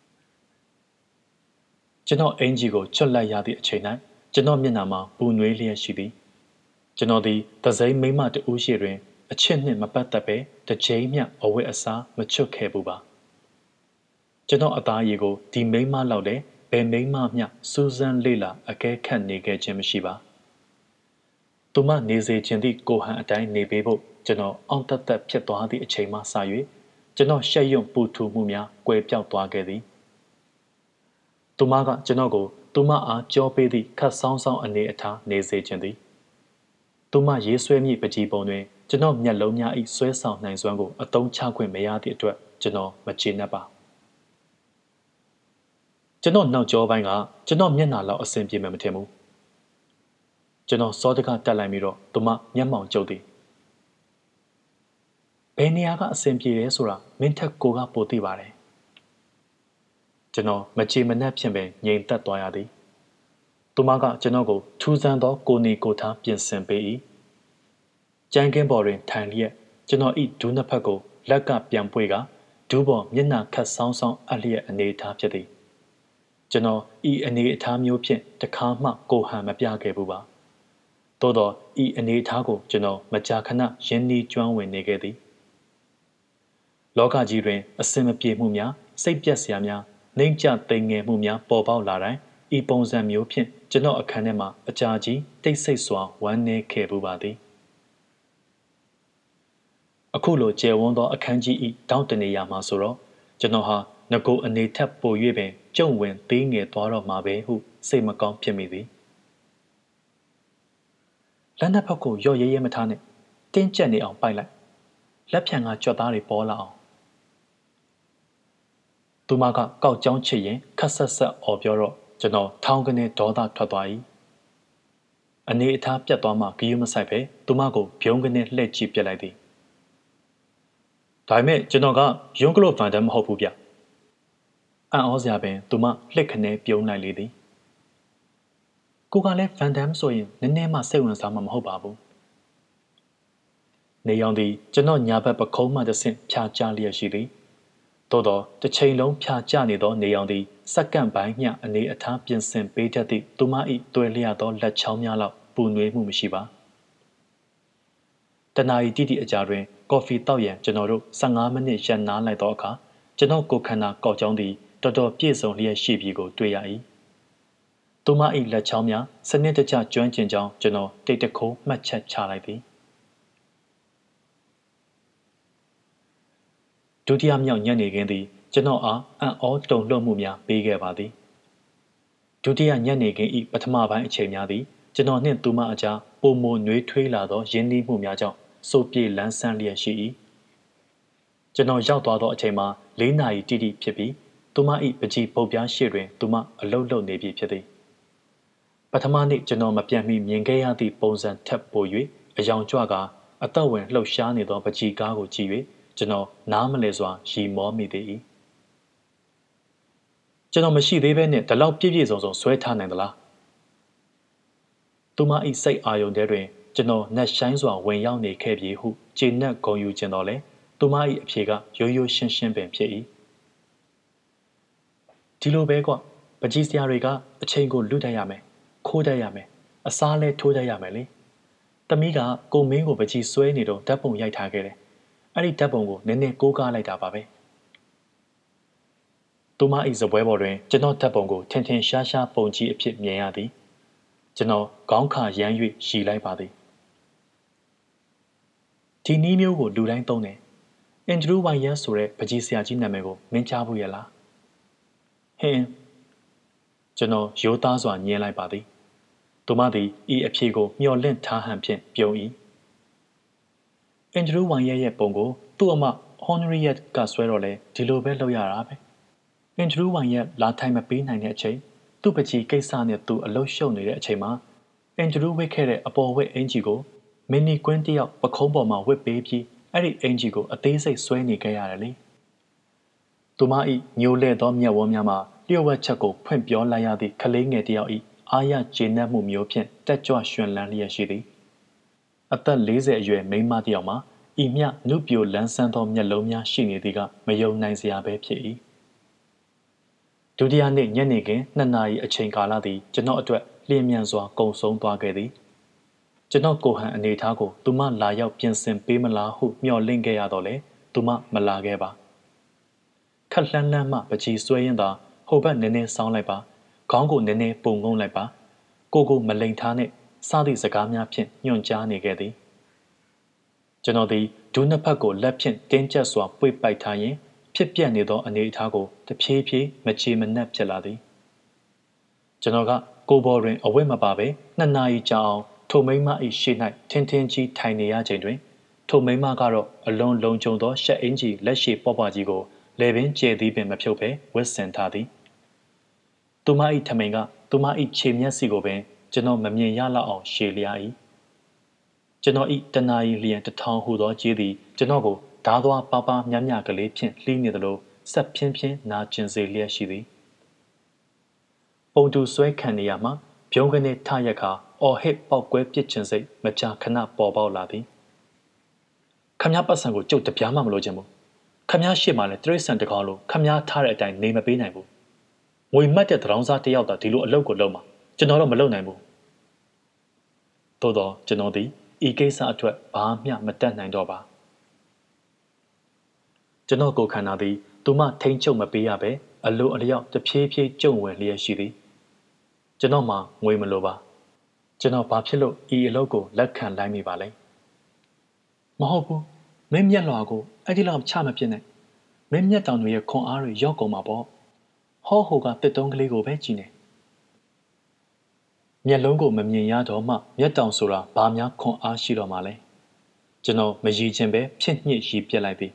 ကျွန်တော်အင်ကြီးကိုချွတ်လိုက်ရသည့်အချိန်၌ကျွန်တော်မျက်နှာမှာပူနွေးလျက်ရှိသည်ကျွန်တော်သည်သစိမ်းမိမတဦးရှိတွင်အချစ်နှင့်မပတ်သက်ပဲတစ်ချိန်မျှအဝတ်အစားမချွတ်ခဲ့ဘူးပါကျွန်တော်အသားရည်ကိုဒီမိမလောက်လည်းဘယ်မိမမျှစူးစမ်းလေ့လာအကဲခတ်နေခဲ့ခြင်းမရှိပါသူမနေစေခြင်းသည့်ကိုဟန်အတိုင်းနေပေးဖို့ကျွန်တော်အောင်တသက်ဖြစ်သွားသည့်အချိန်မှစ၍ကျွန်တော်ရှက်ရွံ့ပူထူမှုများကွယ်ပြောက်သွားခဲ့သည်သူမကကျွန်တော်ကိုသူမအားကြောပေးသည့်ခတ်ဆောင်းဆောင်းအနေအထားနေစေခြင်းသည်သူမရေးဆွဲမိပကြီးပုံတွင်ကျွန်တော်မျက်လုံးများ၏ဆွဲဆောင်နိုင်စွမ်းကိုအသုံးချခွင့်မရသည့်အတွက်ကျွန်တော်မကျေနပ်ပါကျွန်တော်နောက်ကျောပိုင်းကကျွန်တော်မျက်နှာလောက်အဆင်ပြေမယ်မထင်ဘူးကျွန်တော်စောတကတက်လိုက်ပြီးတော့သူမမျက်မှောင်ကျုပ်သည်ဘယ်နေရာကအဆင်ပြေလဲဆိုတာမင်းထက်ကိုကပိုသိပါတယ်ကျွန်တော်မချေမနှက်ဖြင့်ပဲငြိမ်သက်သွားရသည်သူမကကျွန်တော်ကိုထူးဆန်းသောကိုနေကိုထားပြင်ဆင်ပေး၏ကြမ်းကင်းပေါ်တွင်ထိုင်လျက်ကျွန်တော်ဤဒူးနှစ်ဖက်ကိုလက်ကပြန်ပွေကဒူးပေါ်မျက်နှာခတ်ဆောင်းဆောင်းအပ်လျက်အနေထားဖြစ်သည်ကျွန်တော်ဤအနေအထားမျိုးဖြင့်တခါမှကိုဟန်မပြခဲ့ဘူးပါသို့တော့ဤအနေအထားကိုကျွန်တော်မကြာခဏရင်းနှီးကျွမ်းဝင်နေခဲ့သည်လောကကြီးတွင်အစင်မပြေမှုများစိတ်ပြက်စရာများနှိမ့်ကျသိမ်ငယ်မှုများပေါ်ပေါက်လာတိုင်းဤပုံစံမျိုးဖြင့်ကျွန်တော်အခန်းထဲမှာအကြာကြီးတိတ်ဆိတ်စွာဝမ်းနည်းခဲ့ပူပါသည်အခုလိုကျယ်ဝန်းသောအခန်းကြီးဤတောင်းတနေရမှာဆိုတော့ကျွန်တော်ဟာငကိုအနေထက်ပို၍ပင်ကြုံဝင်သေးငယ်သွားတော့မှာပဲဟုစိတ်မကောင်းဖြစ်မိသည်လက်နှစ်ဖက်ကိုရော့ရဲရဲမထားနဲ့တင်းကျပ်နေအောင်ပိုက်လိုက်လက်ဖြံကကြွက်သားတွေပေါ်လာအောင်သူမကကောက်ကြောင်းချစ်ရင်ခက်ဆက်ဆက်အော်ပြောတော့ကျွန်တော်ထောင်းကနေဒေါသထွက်သွား၏အနေအထားပြတ်သွားမှဂယုမဆိုင်ပဲသူမကိုပြုံးကနေလှည့်ကြည့်ပြစ်လိုက်သည်ဒါပေမဲ့ကျွန်တော်ကယွန်းကလိုဖန်တမ်းမဟုတ်ဘူးဗျအံ့ဩစရာပင်သူမလှစ်ခနဲပြုံးလိုက်လေသည်ကိုကလည်းဖန်တမ်းဆိုရင်နည်းနည်းမှစိတ်ဝင်စားမှာမဟုတ်ပါဘူးနေရောင်သည်ကျွန်တော်ညာဘက်ပခုံးမှတစ်ဆင့်ဖြာချလျက်ရှိသည်သို့တော့တစ်ချိန်လုံးဖြာချနေသောနေရောင်သည်စက္ကန့်ပိုင်းမျှအနေအထားပြင်ဆင်ပေးတတ်သည့်သူမ၏တွဲလျသောလက်ချောင်းများလောက်ပူနွေးမှုမရှိပါတနာရီတိတိအကြာတွင်ကော်ဖီတောက်ရန်ကျွန်တော်တို့15မိနစ်ရန်နားလိုက်သောအခါကျွန်တော်ကိုခန္ဓာကောက်ကြောင်းသည်တော်တော်ပြည့်စုံလျက်ရှိပြီကိုတွေ့ရ၏သူမ၏လက်ချောင်းများစနစ်တကျကျွမ်းကျင်ကြောင်းကျွန်တော်တိတ်တခိုးမှတ်ချက်ချလိုက်သည်ဒုတိယမြောက်ညနေခင်းသည်ကျွန်တော်အားအံ့ဩတုန်လှုပ်မှုများပေးခဲ့ပါသည်ဒုတိယညနေခင်း၏ပထမပိုင်းအချိန်များသည်ကျွန်တော်နှင့်သူမအကြားပုံမနွေးထွေးလာသောရင်းနှီးမှုများကြောင့်စိုးပြေလန်းဆန်းလျက်ရှိ၏ကျွန်တော်ရောက်သွားသောအချိန်မှာ4 နာရီတိတိဖြစ်ပြီးသူမ၏ပကြီးပုတ်ပြားရှိတွင်သူမအလုတ်လုတ်နေပြီဖြစ်သည်ပထမနေ့ကျွန်တော်မပြတ်မီမြင်ခဲ့ရသည့်ပုံစံထက်ပို၍အယောင်ကြွကအသက်ဝင်လှုပ်ရှားနေသောပကြီးကားကိုကြည့်၍ကျွန်တော်နားမလည်စွာရီမောမိသေး၏ကျွန်တော်မရှိသေးဘဲနဲ့ဒီလောက်ပြည့်ပြည့်စုံစုံဆွဲထားနိုင်သလားသူမ၏စိတ်အာရုံထဲတွင်ကျွန်တော်နက်ရှိုင်းစွာဝင်ရောက်နေခဲ့ပြီဟုကျေနပ်ဂုဏ်ယူခြင်းတော်လဲသူမ၏အဖြေကရိုးရိုးရှင်းရှင်းပင်ဖြစ်၏ဒီလိုပဲကွပကြီးစရာတွေကအချိန်ကိုလူတတ်ရမယ်ခိုးတတ်ရမယ်အစားလဲထိုးတတ်ရမယ်လေတမီးကကိုမင်းကိုပကြီးဆွဲနေတော့ဓာတ်ပုံရိုက်ထားခဲ့တယ်အဲ့ဒီဓာတ်ပုံကိုနည်းနည်းကိုးကားလိုက်တာပါပဲသူမ၏စပွဲပေါ်တွင်ကျွန်တော်ဓာတ်ပုံကိုထင်ထင်ရှားရှားပုံကြီးအဖြစ်မြင်ရသည်ကျွန်တော်ခေါင်းခါရမ်း၍ရှည်လိုက်ပါသည်ဒီနည်းမျိုးကိုလူတိုင်းသုံးတယ်အန်ဒရူးဝိုင်ယန်ဆိုတဲ့ပကြီးဆရာကြီးနာမည်ကိုမင်းကြားဘူးရဲ့လားဟင်းကျွန်တော်ရိုးသားစွာညင်းလိုက်ပါသည်သူမသည်ဤအဖြေကိုမျှော်လင့်ထားဟန်ဖြင့်ပြုံး၏အန်ဒရူးဝိုင်ယန်ရဲ့ပုံကိုသူ့အမဟွန်ရီယက်ကဆွဲတော့လဲဒီလိုပဲလုပ်ရတာပဲအန်ဒရူးဝိုင်ယန်လာထိုင်မပေးနိုင်တဲ့အချိန်သူ့ပကြီးကိစ္စနဲ့သူအလုရှုပ်နေတဲ့အချိန်မှာအန်ဒရူးဝစ်ခဲ့တဲ့အပေါ်ဝစ်အင်ဂျီကိုမင်းနီကွင်းတယောက်ပခုံးပေါ်မှာဝစ်ပေးပြီးအဲ့ဒီအင်ဂျီကိုအသေးစိတ်ဆွဲနေခဲ့ရတယ်လေသူမ၏ညိုလဲသောမျက်ဝန်းများမှာလျှို့ဝှက်ချက်ကိုဖွင့်ပြောလိုက်ရသည့်ကလေးငယ်တယောက်၏အာရကျေနပ်မှုမျိုးဖြင့်တက်ကြွရွှင်လန်းလျက်ရှိသည်အသက်40အရွယ်မိန်းမတယောက်မှာဤမျှနုပြိုလန်းဆန်းသောမျက်လုံးများရှိနေသည်ကမယုံနိုင်စရာပဲဖြစ်၏ဒုတိယနေ့ညနေခင်း2 နာရီအချိန်ကာလသည်ကျွန်တော်အတွက်လျင်မြန်စွာကုံဆုံးသွားခဲ့သည်ကျွန်တော်ကိုဟန်အနေထားကိုသူမလာရောက်ပြင်ဆင်ပေးမလားဟုမျှော်လင့်ခဲ့ရတော့လေသူမမလာခဲ့ပါခက်လှမ်းလှမ်းမှပကြီးဆွဲရင်သာဟိုဘက်နည်းနည်းဆောင်းလိုက်ပါခေါင်းကိုနည်းနည်းပုံငုံလိုက်ပါကိုမလိန်ထားနဲ့စသည့်စကားများဖြင့်ညွှန်ကြားနေခဲ့သည်ကျွန်တော်သည်ဒူးနှစ်ဖက်ကိုလက်ဖြင့်တင်းကျပ်စွာပွေပိုက်ထားရင်ဖြစ်ပြနေသောအနေအထားကိုတဖြည်းဖြည်းမချေမနှက်ဖြစ်လာသည်ကျွန်တော်ကကိုဘော်တွင်အဝတ်မပါဘဲ2 နာရီကြာအောင်ထိုမိန်းမ၏ရှေ့၌ထင်းထင်းကြီးထိုင်နေရချိန်တွင်ထိုမိန်းမကတော့အလွန်လုံခြုံသောရှက်အင်ကြီးလက်ရှိပေါပွားကြီးကိုလေပင်ကျဲသည်ပင်မဖြုတ်ဘဲဝတ်ဆင်ထားသည်သူမ၏ထမိန်ကသူမ၏ခြေမျက်စိကိုပင်ကျွန်တော်မမြင်ရလောက်အောင်ရှည်လျား၏ကျွန်တော်၏တနာရီလျင်1000ဟုသောကြေးသည်ကျွန်တော်ကိုဓာသွားပါပါမြမြကလေးဖြင့်လှီးနေသလိုဆက်ဖြင်းဖြင်းနာကျင်စေလျက်ရှိသည်ပုံတူဆွဲခံနေရမှဖြုံးကနေထရက်ခါအော်ဟစ်ပေါက်ကွဲပစ်ချင်စိတ်မကြာခဏပေါ်ပေါက်လာသည်ခမည်းပတ်စံကိုကြုတ်တပြားမှမလိုချင်ဘူးခမည်းရှေ့မှာလည်းတရိတ်ဆန်တကောင်လိုခမည်းထားတဲ့အတိုင်းနေမပေးနိုင်ဘူးငွေမှတ်တဲ့သံတော်စားတယောက်သာဒီလိုအလုပ်ကိုလုပ်မှာကျွန်တော်တော့မလုပ်နိုင်ဘူးသို့တော့ကျွန်တော်သည်ဤကိစ္စအတွက်ဘာမျှမတတ်နိုင်တော့ပါကျွန်တော်ကိုခန္ဓာသည်သူမထိန်ချုပ်မပေးရပဲအလိုအလျောက်တဖြည်းဖြည်းကျုံဝင်လျက်ရှိသည်ကျွန်တော်မှငွေမလိုပါကျွန်တော်ဘာဖြစ်လို့ဤအလုပ်ကိုလက်ခံလိုက်မိပါလဲမဟုတ်ဘူးမင်းမျက်လွှာကိုအဲ့ဒီလောက်ချမဖြစ်နဲ့မင်းမျက်တောင်တွေရဲ့ခွန်အားတွေရောက်ကုန်မှာပေါ့ဟောဟိုကတစ်တုံးကလေးကိုပဲကြည့်နေမျက်လုံးကိုမမြင်ရတော့မှမျက်တောင်ဆိုတာဘာများခွန်အားရှိတော့မှလဲကျွန်တော်မရည်ချင်ပဲဖြစ်ညှစ်ရီပြက်လိုက်ပြီ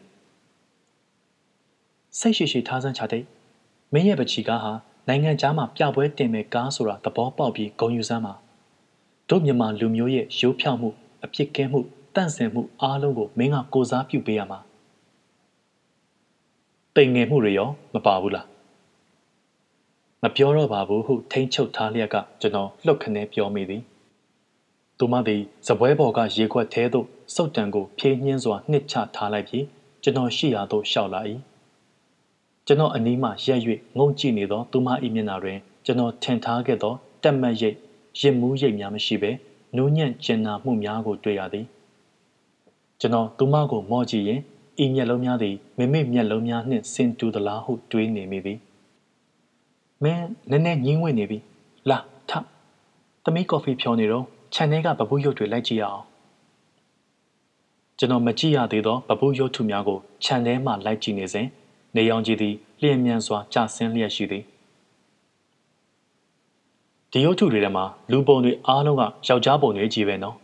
စိတ်ရှိရှိထားစမ်းချတဲ့မင်းရဲ့ပချီကားဟာနိုင်ငံခြားမှာပြပွဲတင်မဲ့ကားဆိုတာသဘောပေါက်ပြီးဂုဏ်ယူစမ်းပါတို့မြန်မာလူမျိုးရဲ့ရိုးဖြောက်မှုအပြစ်ကင်းမှုတန့်စင်မှုအားလုံးကိုမင်းကကိုစားပြုပေးရမှာတိမ်ငယ်မှုတွေရောမပါဘူးလားမပြောတော့ပါဘူးဟုထိန်ချုပ်ထားလျက်ကကျွန်တော်လှုပ်ခနဲပြောမိသည်သူမသည်စပွဲပေါ်ကရေခွက်ထဲသို့စုတ်တံကိုဖြည်းညင်းစွာနှစ်ချထားလိုက်ပြီးကျွန်တော်ရှိရာသို့ရှောက်လာ၏ကျွန်တော်အနီးမှရက်၍ငုံကြည့်နေသောသူမ၏မျက်နှာတွင်ကျွန်တော်ထင်ထားခဲ့သောတက်မတ်ရိပ်ရစ်မှုရိပ်များမရှိဘဲနူးညံ့ကျင်နာမှုများကိုတွေ့ရသည်ကျွန်တော်သူမကိုမော့ကြည့်ရင်ဤမျက်လုံးများသည်မိမိမျက်လုံးများနှင့်ဆင်တူသလားဟုတွေးနေမိသည်မင်းနည်းနည်းညင်းဝင်နေပြီလာထသမီးကော်ဖီဖြောနေတော့ခြံထဲကပပူးရုပ်တွေလိုက်ကြည့်ရအောင်ကျွန်တော်မကြည့်ရသေးသောပပူးရုပ်ထုများကိုခြံထဲမှလိုက်ကြည့်နေစဉ်နေရောင်ကြီးသည်လျင်မြန်စွာကျဆင်းလျက်ရှိသည်ဒီရုပ်ထုတွေထဲမှာလူပုံတွေအားလုံးကယောက်ျားပုံတွေကြီးပဲနော်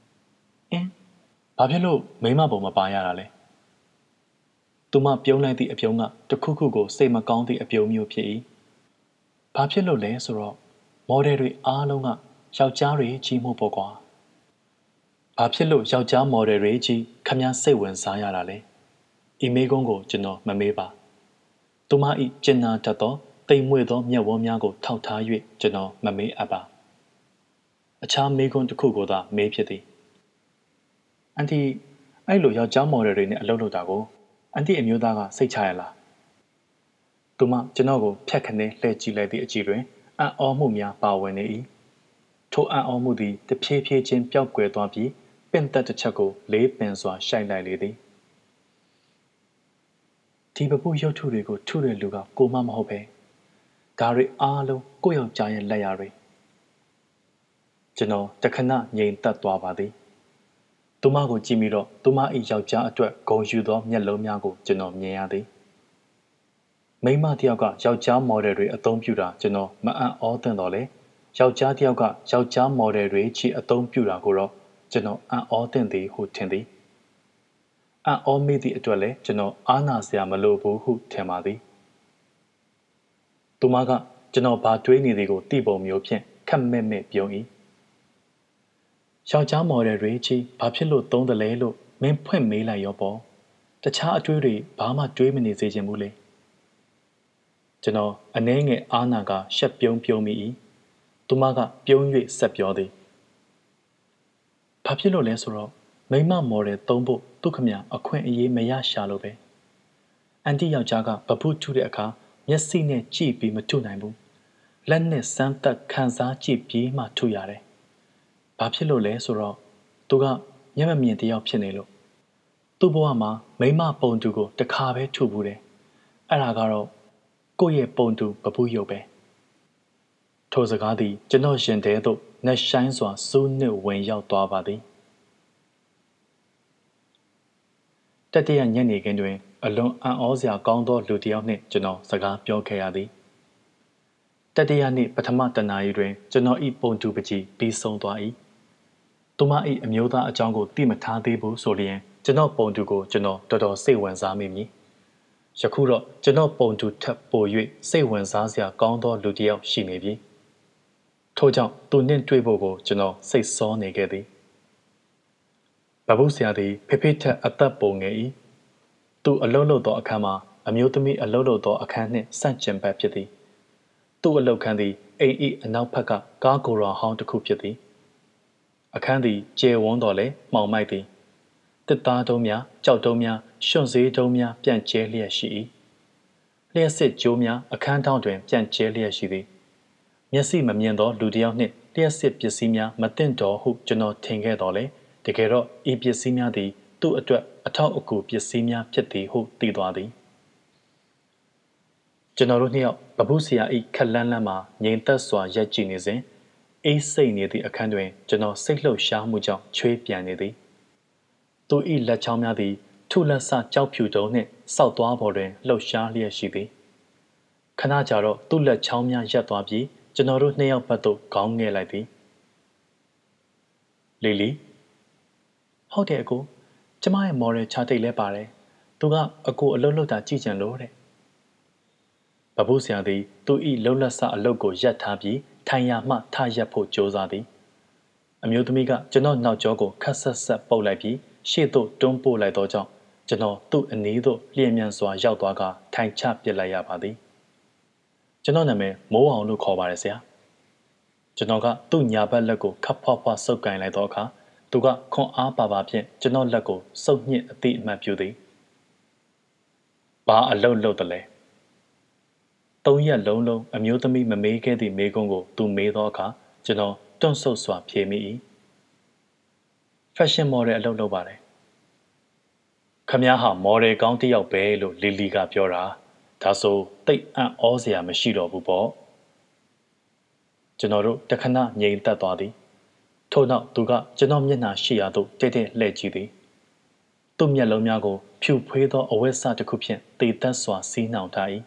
ဘာဖြစ်လို့မိန်းမပုံမပါရတာလဲသူမပြုံးလိုက်သည့်အပြုံးကတခုခုကိုစိတ်မကောင်းသည့်အပြုံးမျိုးဖြစ်၏ဘာဖြစ်လို့လဲဆိုတော့မော်ဒယ်တွေအားလုံးကယောက်ျားတွေကြီးမှုပေါ့ကွာဘာဖြစ်လို့ယောက်ျားမော်ဒယ်တွေကြီးခမည်းစိတ်ဝင်စားရတာလဲဤမေးခွန်းကိုကျွန်တော်မမေးပါသူမ၏ကျင်နာတတ်သောတိမ်မွေ့သောမျက်ဝန်းများကိုထောက်ထား၍ကျွန်တော်မမေးအပ်ပါအခြားမေးခွန်းတစ်ခုကိုသာမေးဖြစ်သည်အန်တီအဲ့လိုယောက်ျားမော်ဒယ်တွေနဲ့အလုပ်လုပ်တာကိုအန်တီအမျိုးသားကစိတ်ချရလားသူမကျွန်တော်ကိုဖြတ်ခနဲလှည့်ကြည့်လိုက်သည့်အကြည့်တွင်အံ့ဩမှုများပါဝင်နေ၏ထိုအံ့ဩမှုသည်တဖြည်းဖြည်းချင်းပျောက်ကွယ်သွားပြီးပင့်သက်တစ်ချက်ကိုလေးပင်စွာရှိုက်လိုက်လေသည်ဒီပပူရုပ်ထုတွေကိုထုတဲ့လူကကိုမမဟုတ်ပဲဒါတွေအားလုံးကိုယ့်ယောက်ျားရဲ့လက်ရာတွေကျွန်တော်တခဏငြိမ်သက်သွားပါသည်သူမကိုကြည့်ပြီးတော့သူမ၏ယောက်ျားအတွက်ဂုဏ်ယူသောမျက်လုံးများကိုကျွန်တော်မြင်ရသည်မိန်းမတစ်ယောက်ကယောက်ျားမော်ဒယ်တွေအသုံးပြုတာကျွန်တော်မအံ့ဩသင့်တော်လေယောက်ျားတစ်ယောက်ကယောက်ျားမော်ဒယ်တွေချီအသုံးပြုတာကိုတော့ကျွန်တော်အံ့ဩသင့်သည်ဟုထင်သည်အံ့ဩမိသည့်အတွက်လည်းကျွန်တော်အားနာစရာမလိုဘူးဟုထင်ပါသည်သူမကကျွန်တော်ဘာတွေးနေသည်ကိုသိပုံမျိုးဖြင့်ခက်မဲ့မဲ့ပြုံး၏ယောက်ျားမော်ဒယ်တွေချီဘာဖြစ်လို့သုံးတယ်လဲလို့မင်းဖွင့်မေးလိုက်ရောပေါ့တခြားအတွေးတွေဘာမှတွေးမနေစေချင်ဘူးလေကျွန်တော်အနှဲငယ်အားနာကရှက်ပြုံးမိ၏သူမကပြုံး၍ဆက်ပြောသည်ဘာဖြစ်လို့လဲဆိုတော့မိမမော်ဒယ်သုံးဖို့သူခမအခွင့်အရေးမရရှာလို့ပဲအန်တီယောက်ျားကပပုထုတဲ့အခါမျက်စိနဲ့ကြည့်ပြီးမထုနိုင်ဘူးလက်နဲ့စမ်းသပ်ခံစားကြည့်ပြီးမှထုရတယ်ဘာဖြစ်လို့လဲဆိုတော့သူကမျက်မမြင်တယောက်ဖြစ်နေလို့သူ့ဘဝမှာမိမပုံတူကိုတခါပဲထုဘူးတယ်အဲ့ဒါကတော့ကိုယ့်ရဲ့ပုံတူပပူးရုပ်ပဲထိုစကားသည်ကျွန်တော်ရင်ထဲသို့နှက်ဆိုင်စွာစူးနစ်ဝင်ရောက်သွားပါသည်တတိယညနေခင်းတွင်အလွန်အံ့ဩစရာကောင်းသောလူတစ်ယောက်နှင့်ကျွန်တော်စကားပြောခဲ့ရသည်တတိယနေ့ပထမတနာရီတွင်ကျွန်တော်၏ပုံတူပကြီးပြီးဆုံးသွား၏သူမ၏အမျိုးသားအကြောင်းကိုသိမထားသေးဘူးဆိုလျင်ကျွန်တော်ပုံတူကိုကျွန်တော်တော်တော်စိတ်ဝင်စားမိမည်ယခုတော့ကျွန်တော်ပုံတူထပ်ပို၍စိတ်ဝင်စားစရာကောင်းသောလူတစ်ယောက်ရှိနေပြီထို့ကြောင့်သူနှင့်တွေ့ဖို့ကိုကျွန်တော်စိတ်ဆောနေခဲ့သည်ဘဘုဆရာသည်ဖေဖေထက်အသက်ပိုငယ်၏သူအလုံးလုံးသောအခန်းမှာအမျိုးသမီးအလုံးလုံးသောအခန်းနှင့်ဆန့်ကျင်ဘက်ဖြစ်သည်သူ့အလုတ်ခန်းသည်အိမ်၏အနောက်ဘက်ကကားကိုယ်တော်ဟောင်းတစ်ခုဖြစ်သည်အခန်းသည်ကျယ်ဝန်းတော်လဲမှောင်မိုက်သည်တစ်သားတုံးများကြောက်တုံးများရွှွန့်စေးတုံးများပြန့်ကျဲလျက်ရှိ၏လျှက်စစ်ကြိုးများအခန်းထောင်းတွင်ပြန့်ကျဲလျက်ရှိသည်မျက်စိမမြင်သောလူတစ်ယောက်နှင့်လျှက်စစ်ပစ္စည်းများမသင့်တော်ဟုကျွန်တော်ထင်ခဲ့တော်လဲတကယ်တော့ဤပစ္စည်းများသည်သူ့အတွက်အထောက်အကူပစ္စည်းများဖြစ်သည်ဟုသိသွားသည်ကျွန်တော်တို့နှစ်ယောက်ဘဘုဆရာ၏ခက်လန်းလန်းမှာငြိမ်သက်စွာရက်ကြည့်နေစဉ်အေးစိတ်နေသည့်အခန်းတွင်ကျွန်တော်စိတ်လှုပ်ရှားမှုကြောင့်ချွေးပြန်နေသည်သူ၏လက်ချောင်းများသည်ထုလက်ဆကြောက်ဖြူတုံးနှင့်စောက်သွားပေါ်တွင်လှုပ်ရှားလျက်ရှိသည်ခဏကြာတော့သူ့လက်ချောင်းများရပ်သွားပြီးကျွန်တော်တို့နှစ်ယောက်ဘက်သို့ခေါင်းငဲ့လိုက်သည်လီလီဟုတ်တယ်အကိုကျမရဲ့မော်ဒယ်ချာတိတ်လဲပါတယ်သူကအကိုအလုပ်လုပ်တာကြည့်ကြံလို့တဲ့ဘဘုဆရာသည်သူ၏လှုပ်လက်ဆအလုပ်ကိုရပ်ထားပြီးထိုင်ရာမှထရပ်ဖို့ကြိုးစားသည်အမျိုးသမီးကကျွန်တော်နောက်ကျောကိုခက်ဆက်ဆက်ပုတ်လိုက်ပြီးရှေ့သို့တွန်းပို့လိုက်သောကြောင့်ကျွန်တော်သူ့အနီးသို့လျင်မြန်စွာရောက်သွားကထိုင်ချပစ်လိုက်ရပါသည်ကျွန်တော်နာမည်မိုးအောင်လို့ခေါ်ပါတယ်ဆရာကျွန်တော်ကသူ့ညာဘက်လက်ကိုခပ်ဖွားဖွားဆုပ်ကင်လိုက်သောအခါသူကခွန်အားပါဖြင့်ကျွန်တော်လက်ကိုစုပ်ညှစ်အတိအမှတ်ပြုသည်ဘာအလုပ်လုပ်တယ်လဲ3 ရက်လုံးလုံးအမျိုးသမီးမမေးခဲ့သည့်မေးခွန်းကိုသူမေးသောအခါကျွန်တော်တွန့်ဆုတ်စွာဖြေမိ၏ဖက်ရှင်မော်ဒယ်အလုပ်လုပ်ပါတယ်ခမည်းဟာမော်ဒယ်ကောင်းတစ်ယောက်ပဲလို့လီလီကပြောတာဒါဆိုတိတ်အံ့ဩစရာမရှိတော့ဘူးပေါ့ကျွန်တော်တို့တခဏငြိမ်သက်သွားသည်ထို့နောက်သူကကျွန်တော်မျက်နှာရှိရာသို့တိတ်တိတ်လှည့်ကြည့်သည်သူ့မျက်လုံးများကိုဖြူဖွေးသောအဝတ်စတစ်ခုဖြင့်တေသက်စွာစီးနှောင်ထား၏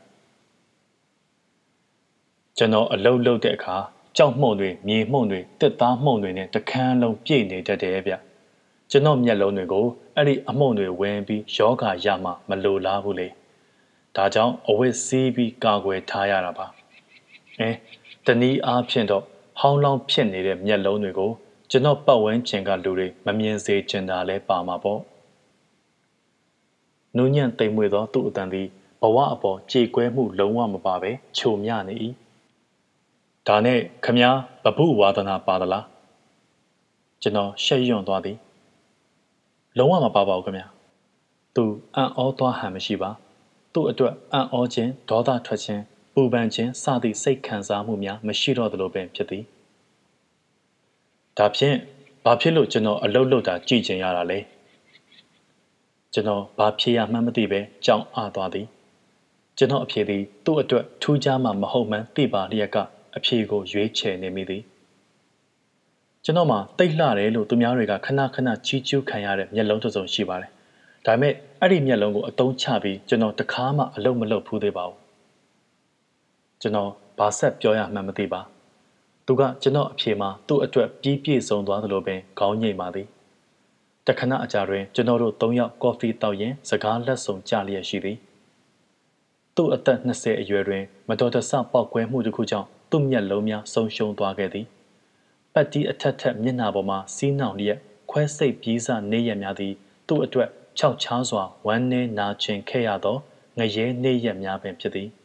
ကျွန်တော်အလုတ်လုတ်တဲ့အခါကြောက်မှုန့်တွေမြေမှုန့်တွေတစ်သားမှုန့်တွေနဲ့တခန်းလုံးပြည့်နေတတ်တယ်ဗျကျွန်တော်မျက်လုံးတွေကိုအဲ့ဒီအမှုန့်တွေဝင်ပြီးယောဂရမှမလိုလားဘူးလေဒါကြောင့်အဝတ်စီးပြီးကာကွယ်ထားရတာပါတနည်းအားဖြင့်တော့ဟောင်းလောင်းဖြစ်နေတဲ့မျက်လုံးတွေကိုကျွန်တော်ပတ်ဝန်းကျင်ကလူတွေမမြင်စေချင်တာလဲပါမှာပေါ့နူးညံ့သိမ်မွေ့သောသူ့အတန်သည်ဘဝအပေါ်ကြေကွဲမှုလုံးဝမပါပဲချုံမြနေ၏ဒါနဲ့ခမည်းဘပုဝါဒနာပါသလားကျွန်တော်ရှက်ရွံ့သွားသည်လုံးဝမပါပါဘူးခမည်းသူအံ့ဩသွားဟန်မရှိပါသူ့အတွက်အံ့ဩခြင်းဒေါသထွက်ခြင်းပူပန်ခြင်းစသည့်စိတ်ခံစားမှုများမရှိတော့သလိုပင်ဖြစ်သည်ဒါဖြင့်ဘာဖြစ်လို့ကျွန်တော်အလုတ်လုတ်တာကြည့်ချင်ရတာလဲကျွန်တော်ဘာဖြေရမှန်းမသိပဲကြောင်အားသွားသည်ကျွန်တော်အဖြေသည်သူ့အတွက်ထူးခြားမှမဟုတ်မှန်းသိပါလျက်ကအဖြေကိုရွေးချယ်နေမိသည်ကျွန်တော်မှာတိတ်လှတယ်လို့သူများတွေကခဏခဏချီးကျူးခံရတဲ့မျက်လုံးတစ်စုံရှိပါတယ်ဒါပေမဲ့အဲ့ဒီမျက်လုံးကိုအသုံးချပြီးကျွန်တော်တခါမှအလုပ်မလုပ်ဖူးသေးပါဘူးကျွန်တော်ဘာဆက်ပြောရမှန်းမသိပါသူကကျွန်တော်အဖြေမှာသူ့အတွက်ပြီးပြည့်စုံသွားသလိုပင်ခေါင်းငိမ့်ပါသည်တခဏအကြာတွင်ကျွန်တော်တို့၃ယောက်ကော်ဖီတောက်ရင်းစကားလက်ဆောင်ကြလျက်ရှိသည်သူ့အသက်20အရွယ်တွင်မတော်တဆပေါက်ကွဲမှုတစ်ခုကြောင့်သူ့မျက်လုံးများဆုံးရှုံးသွားခဲ့သည်ပတ်တီးအထက်ထက်မျက်နှာပေါ်မှာစီးနှောင်လျက်ခွဲစိတ်ပြီးစနေရက်များသည်သူ့အတွက်ခြောက်ခြားစွာဝမ်းနည်းနာကျင်ခဲ့ရသောငရဲနေရက်များပင်ဖြစ်သည်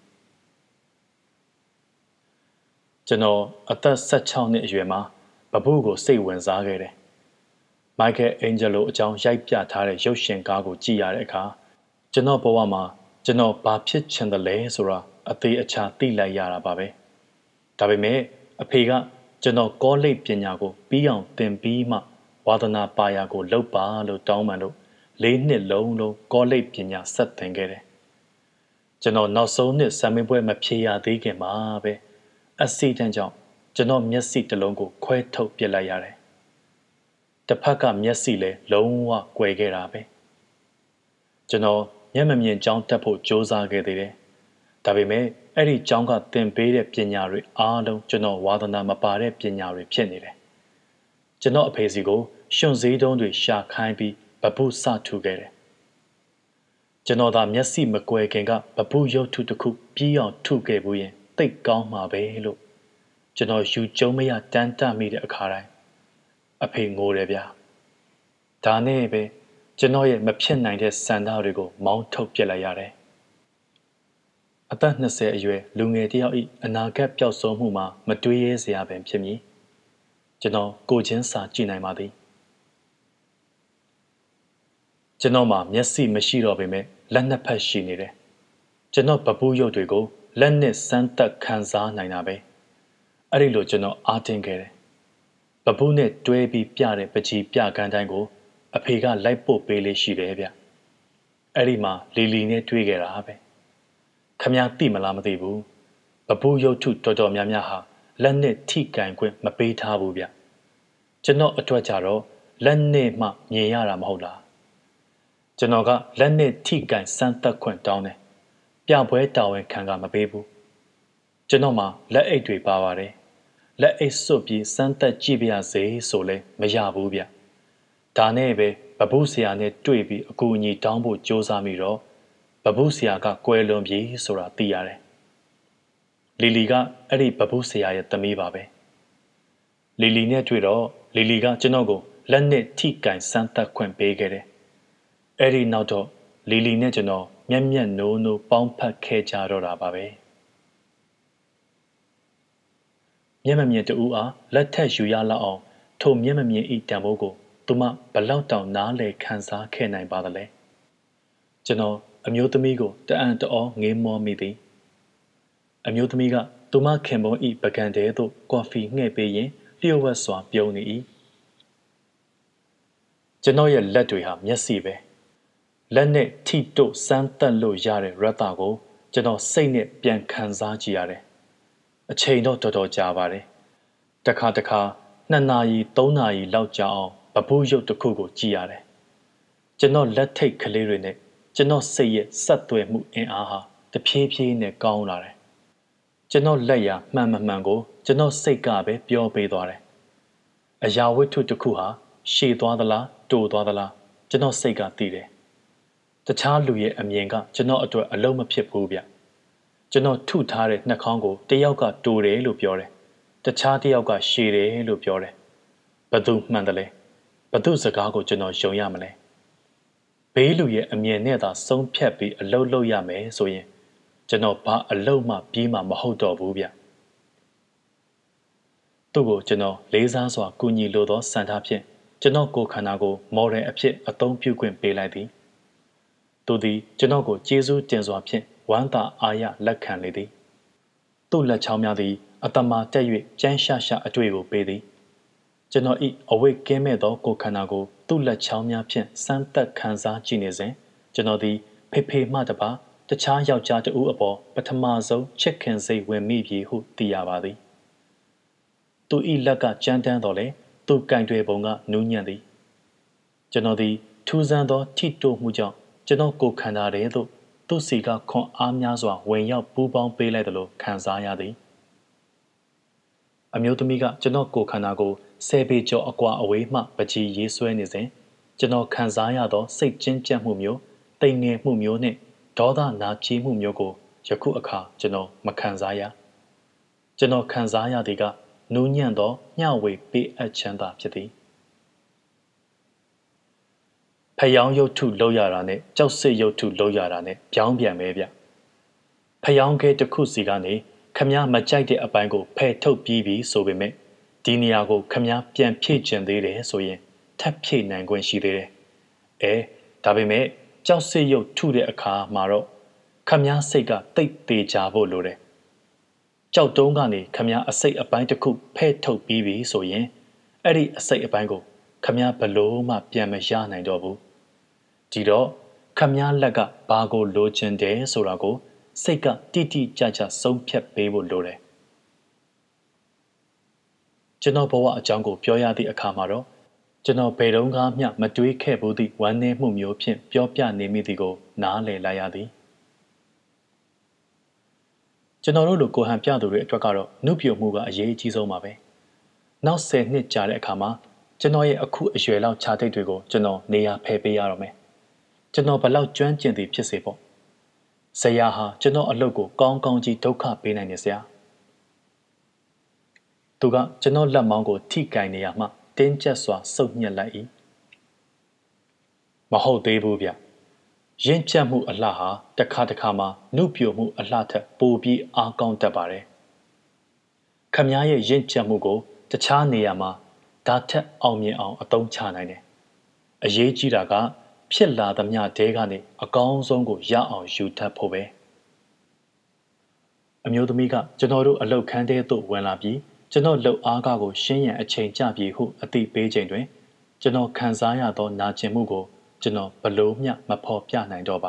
ကျွန်တော်အသက်16နှစ်အရွယ်မှာဘပုကိုစိတ်ဝင်စားခဲ့တယ်မိုက်ကယ်အင်ဂျယ်လိုအကြောင်းရိုက်ပြထားတဲ့ရုပ်ရှင်ကားကိုကြည့်ရတဲ့အခါကျွန်တော်ဘဝမှာကျွန်တော်ဘာဖြစ်ချင်တယ်လဲဆိုတာအသေးအချာသိလိုက်ရတာပါပဲဒါပေမဲ့အဖေကကျွန်တော်ကောလိပ်ပညာကိုပြီးအောင်သင်ပြီးမှဝါသနာပါရာကိုလုပ်ပါလို့တောင်းပန်လို့4 နှစ်လုံးကောလိပ်ပညာဆက်သင်ခဲ့တယ်ကျွန်တော်နောက်ဆုံးနှစ်ဆံမင်းပွဲမဖြေရသေးခင်မှာပဲအက်ဆီဒန့်ကြောင့်ကျွန်တော်မျက်စိတစ်လုံးကိုခွဲထုတ်ပစ်လိုက်ရတယ်တစ်ဖက်ကမျက်စိလည်းလုံးဝကွယ်ခဲ့တာပဲကျွန်တော်မျက်မမြင်ကြောင်းတက်ဖို့ကြိုးစားခဲ့သေးတယ်ဒါပေမဲ့အဲ့ဒီကျောင်းကသင်ပေးတဲ့ပညာတွေအားလုံးကျွန်တော်ဝါသနာမပါတဲ့ပညာတွေဖြစ်နေတယ်ကျွန်တော်အဖေစီကိုရှင်စည်းတုံးတွေရှာခိုင်းပြီးဘပုစထူခဲ့တယ်ကျွန်တော်သာမျက်စိမကွယ်ခင်ကဘပုရုပ်ထုတစ်ခုပြီးအောင်ထုခဲ့ဘူးရင်တိတ်ကောင်းမှာပဲလို့ကျွန်တော်ယူကျုံမရတန်းတမိတဲ့အခါတိုင်းအဖေငိုတယ်ဗျာဒါနဲ့ပဲကျွန်တော်ရဲ့မဖြစ်နိုင်တဲ့စံသားတွေကိုမောင်းထုတ်ပစ်လိုက်ရတယ်အသက်20အရွယ်လူငယ်တယောက်၏အနာဂတ်ပျောက်ဆုံးမှုမှာမတွေးရဲစရာပင်ဖြစ်မည်ကျွန်တော်ကိုချင်းစာကြည့်နိုင်ပါသည်ကျွန်တော်မှာမျက်စိမရှိတော့ပေမဲ့လက်နှစ်ဖက်ရှိနေတယ်ကျွန်တော်ပပူးရုပ်တွေကိုလက်နဲ့စမ်းသက်ခံစားနိုင်တာပဲအဲ့ဒီလိုကျွန်တော်အားတင်းခဲ့တယ်ပပူးနဲ့တွဲပြီးပြတဲ့ပကြီးပြကန်းတိုင်းကိုအဖေကလိုက်ပို့ပေးလေးရှိတယ်ဗျအဲ့ဒီမှာလီလီနဲ့တွေ့ခဲ့တာပဲခမည်းသိမလားမသိဘူးပပူးရုပ်ထုတော်တော်များများဟာလက်နဲ့ထိကန်ခွင့်မပေးထားဘူးဗျကျွန်တော်အတွက်ကြတော့လက်နဲ့မှမြင်ရတာမဟုတ်လားကျွန်တော်ကလက်နဲ့ထိကန်စမ်းသက်ခွင့်တောင်းတယ်ပြပွဲတာဝန်ခံကမပေးဘူးကျွန်တော်မှာလက်အိတ်တွေပါပါတယ်လက်အိတ်စွပ်ပြီးစမ်းသက်ကြည့်ပြရစေဆိုလဲမရဘူးဗျဒါနဲ့ပဲဘပုဆရာနဲ့တွေ့ပြီးအကူအညီတောင်းဖို့ကြိုးစားမိတော့ဘပုဆရာကကွယ်လွန်ပြီဆိုတာသိရတယ်လီလီကအဲ့ဒီဘပုဆရာရဲ့သမီးပါပဲလီလီနဲ့တွေ့တော့လီလီကကျွန်တော်ကိုလက်နဲ့ထိကန်စမ်းသက်ခွင့်ပေးခဲ့တယ်အဲ့ဒီနောက်တော့လီလီနဲ့ကျွန်တော်မျက်မျက်နိုးနိုးပေါင်းဖက်ခဲ့ကြတော့တာပါပဲမျက်မမြင်တူအားလက်ထက်ယူရလောက်အောင်ထိုမျက်မမြင်ဤတံမိုးကိုသူမဘလောက်တောင်နားလေခံစားခဲ့နိုင်ပါသလဲကျွန်တော်အမျိုးသမီးကိုတအံ့တော်ငေးမောမိသည်အမျိုးသမီးကသူမခင်ပွန်းဤပကံတဲသို့ကော်ဖီငှဲ့ပေးရင်လျှို့ဝှက်စွာပြုံးနေ၏ကျွန်တော်ရဲ့လက်တွေဟာမျက်စိပဲလက်နဲ့ထိတို့စမ်းတက်လို့ရတဲ့ရတ္တကိုကျွန်တော်စိတ်နဲ့ပြန်ခံစားကြည့်ရတယ်အချိန်တော့တော်တော်ကြာပါတယ်တခါ2 နာရီ3 နာရီလောက်ကြာအောင်ပပူးရုပ်တစ်ခုကိုကြည့်ရတယ်ကျွန်တော်လက်ထိတ်ကလေးတွေနဲ့ကျွန်တော်စိတ်ရဲ့ဆက်သွယ်မှုအင်အားဟာတဖြည်းဖြည်းနဲ့ကောင်းလာတယ်ကျွန်တော်လက်ရမှန်မှန်ကိုကျွန်တော်စိတ်ကပဲပြောပေးသွားတယ်အရာဝတ္ထုတစ်ခုဟာရှည်သွားသလားတိုသွားသလားကျွန်တော်စိတ်ကသိတယ်တခြားလူရဲ့အမြင်ကကျွန်တော်အတွက်အလုံးမဖြစ်ဘူးဗျကျွန်တော်ထုထားတဲ့နှာခေါင်းကိုတယောက်ကတိုတယ်လို့ပြောတယ်တခြားတယောက်ကရှည်တယ်လို့ပြောတယ်ဘသူမှန်တယ်လဲဘသူစကားကိုကျွန်တော်ယုံရမလဲဘေးလူရဲ့အမြင်နဲ့သာဆုံးဖြတ်ပြီးအလုပ်လုပ်ရမယ်ဆိုရင်ကျွန်တော်ဘာအလုပ်မှပြီးမှမဟုတ်တော့ဘူးဗျသူ့ကိုကျွန်တော်လေးစားစွာကူညီလိုသောစံထားဖြင့်ကျွန်တော်ကိုယ်ခန္ဓာကိုမော်ဒယ်အဖြစ်အသုံးပြုခွင့်ပေးလိုက်သည်သူသည်ကျွန်တော်ကိုကျေးဇူးတင်စွာဖြင့်ဝမ်းသာအားရလက်ခံလေသည်သူ့လက်ချောင်းများသည်အတမာတက်၍ကြမ်းရှာအတွေ့ကိုပေးသည်ကျွန်တော်၏အဝိတ်ကင်းမဲ့သောကိုယ်ခန္ဓာကိုသူ့လက်ချောင်းများဖြင့်စမ်းသက်ခံစားကြည့်နေစဉ်ကျွန်တော်သည်ဖေမှတပါတခြားယောက်ျားတဦးအပေါ်ပထမဆုံးချစ်ခင်စိတ်ဝင်မိပြီဟုသိရပါသည်သူ၏လက်ကကြမ်းတမ်းတော်လဲသူကင်တွယ်ပုံကနူးညံ့သည်ကျွန်တော်သည်ထူးဆန်းသောထိတိုးမှုကြောင့်ကျွန်တော်ကိုယ်ခန္ဓာထဲသို့သူ့စီကခွန်အားများစွာဝင်ရောက်ပူးပေါင်းပေးလိုက်သလိုခံစားရသည်အမျိုးသမီးကကျွန်တော်ကိုယ်ခန္ဓာကို10 ပေကျော်အကွာအဝေးမှပကြီးရေးဆွဲနေစဉ်ကျွန်တော်ခံစားရသောစိတ်ကျဉ်းကျပ်မှုမျိုးတိမ်ငယ်မှုမျိုးနှင့်ဒေါသနာကျည်းမှုမျိုးကိုယခုအခါကျွန်တော်မခံစားရကျွန်တော်ခံစားရသည်ကနူးညံ့သောမျှဝေပေးအပ်ချမ်းသာဖြစ်သည်ဖယောင်းရုပ်ထုလောက်ရတာနဲ့ကြောက်စစ်ရုပ်ထုလောက်ရတာနဲ့ပြောင်းပြန်ပဲဗျဖယောင်းခဲတစ်ခုစီကနေခမားမကြိုက်တဲ့အပိုင်းကိုဖယ်ထုတ်ပြီးပြီဆိုပေမဲ့ဒီနေရာကိုခမားပြန်ဖြည့်ကျင်သေးတယ်ဆိုရင်ထပ်ဖြည့်နိုင်ခွင့်ရှိသေးတယ်ဒါပေမဲ့ကြောက်စစ်ရုပ်ထုတဲ့အခါမှာတော့ခမားစိတ်ကတိတ်သေးကြဖို့လိုတယ်ကြောက်တုံးကနေခမားအစိတ်အပိုင်းတစ်ခုဖဲ့ထုတ်ပြီးပြီဆိုရင်အဲ့ဒီအစိတ်အပိုင်းကိုခမားဘလို့မှပြန်မရနိုင်တော့ဘူးဒီတော့ခမားလက်ကဘာကိုလိုချင်တယ်ဆိုတာကိုစိတ်ကတိတိကျကျဆုံးဖြတ်ပေးဖို့လိုတယ်ကျွန်တော်ဘဝအကြောင်းကိုပြောရသည့်အခါမှာတော့ကျွန်တော်ဘယ်တော့မှမတွေးခဲ့ဘူးသည့်ဝမ်းနည်းမှုမျိုးဖြင့်ပြောပြနေမိသည်ကိုနားလည်လိုက်ရသည်ကျွန်တော်တို့လိုကိုဟန်ပြသူတွေအတွက်ကတော့နှုတ်ပြမှုကအရေးအကြီးဆုံးပါပဲနောက်10 နှစ်ကြာတဲ့အခါမှာကျွန်တော်ရဲ့အခုအရွယ်လောက်ခြားတိတ်တွေကိုကျွန်တော်နေရာဖယ်ပေးရတော့မယ်ကျွန်တော်ဘလောက်ကျွမ်းကျင်သည်ဖြစ်စေပေါ့ဇရာဟာကျွန်တော်အလုပ်ကိုကောင်းကောင်းကြီးဒုက္ခပေးနိုင်နေစရာသူကကျွန်တော်လက်မောင်းကိုထိကင်နေရမှတင်းကျပ်စွာစုပ်ညှက်လိုက်၏မဟုတ်သေးဘူးဗျရင့်ကျက်မှုအလှဟာတခါမှနှုတ်ပြမှုအလှထက်ပိုပြီးအားကောင်းတတ်ပါတယ်ခမားရဲ့ရင့်ကျက်မှုကိုတခြားနေရာမှာဒါထက်အောင်မြင်အောင်အသုံးချနိုင်တယ်အရေးကြီးတာကဖြစ်လာသမျှတဲကနေအကောင်းဆုံးကိုရအောင်ယူတတ်ဖို့ပဲအမျိုးသမီးကကျွန်တော်တို့အလုတ်ခန်းထဲသို့ဝင်လာပြီးကျွန်တော်လှုပ်အားကားကိုရှင်းရန်အချိန်ကျပြီဟုအသိပေးချိန်တွင်ကျွန်တော်ခံစားရသောနာကျင်မှုကိုကျွန်တော်ဘလို့မျှမဖော်ပြနိုင်တော့ပါ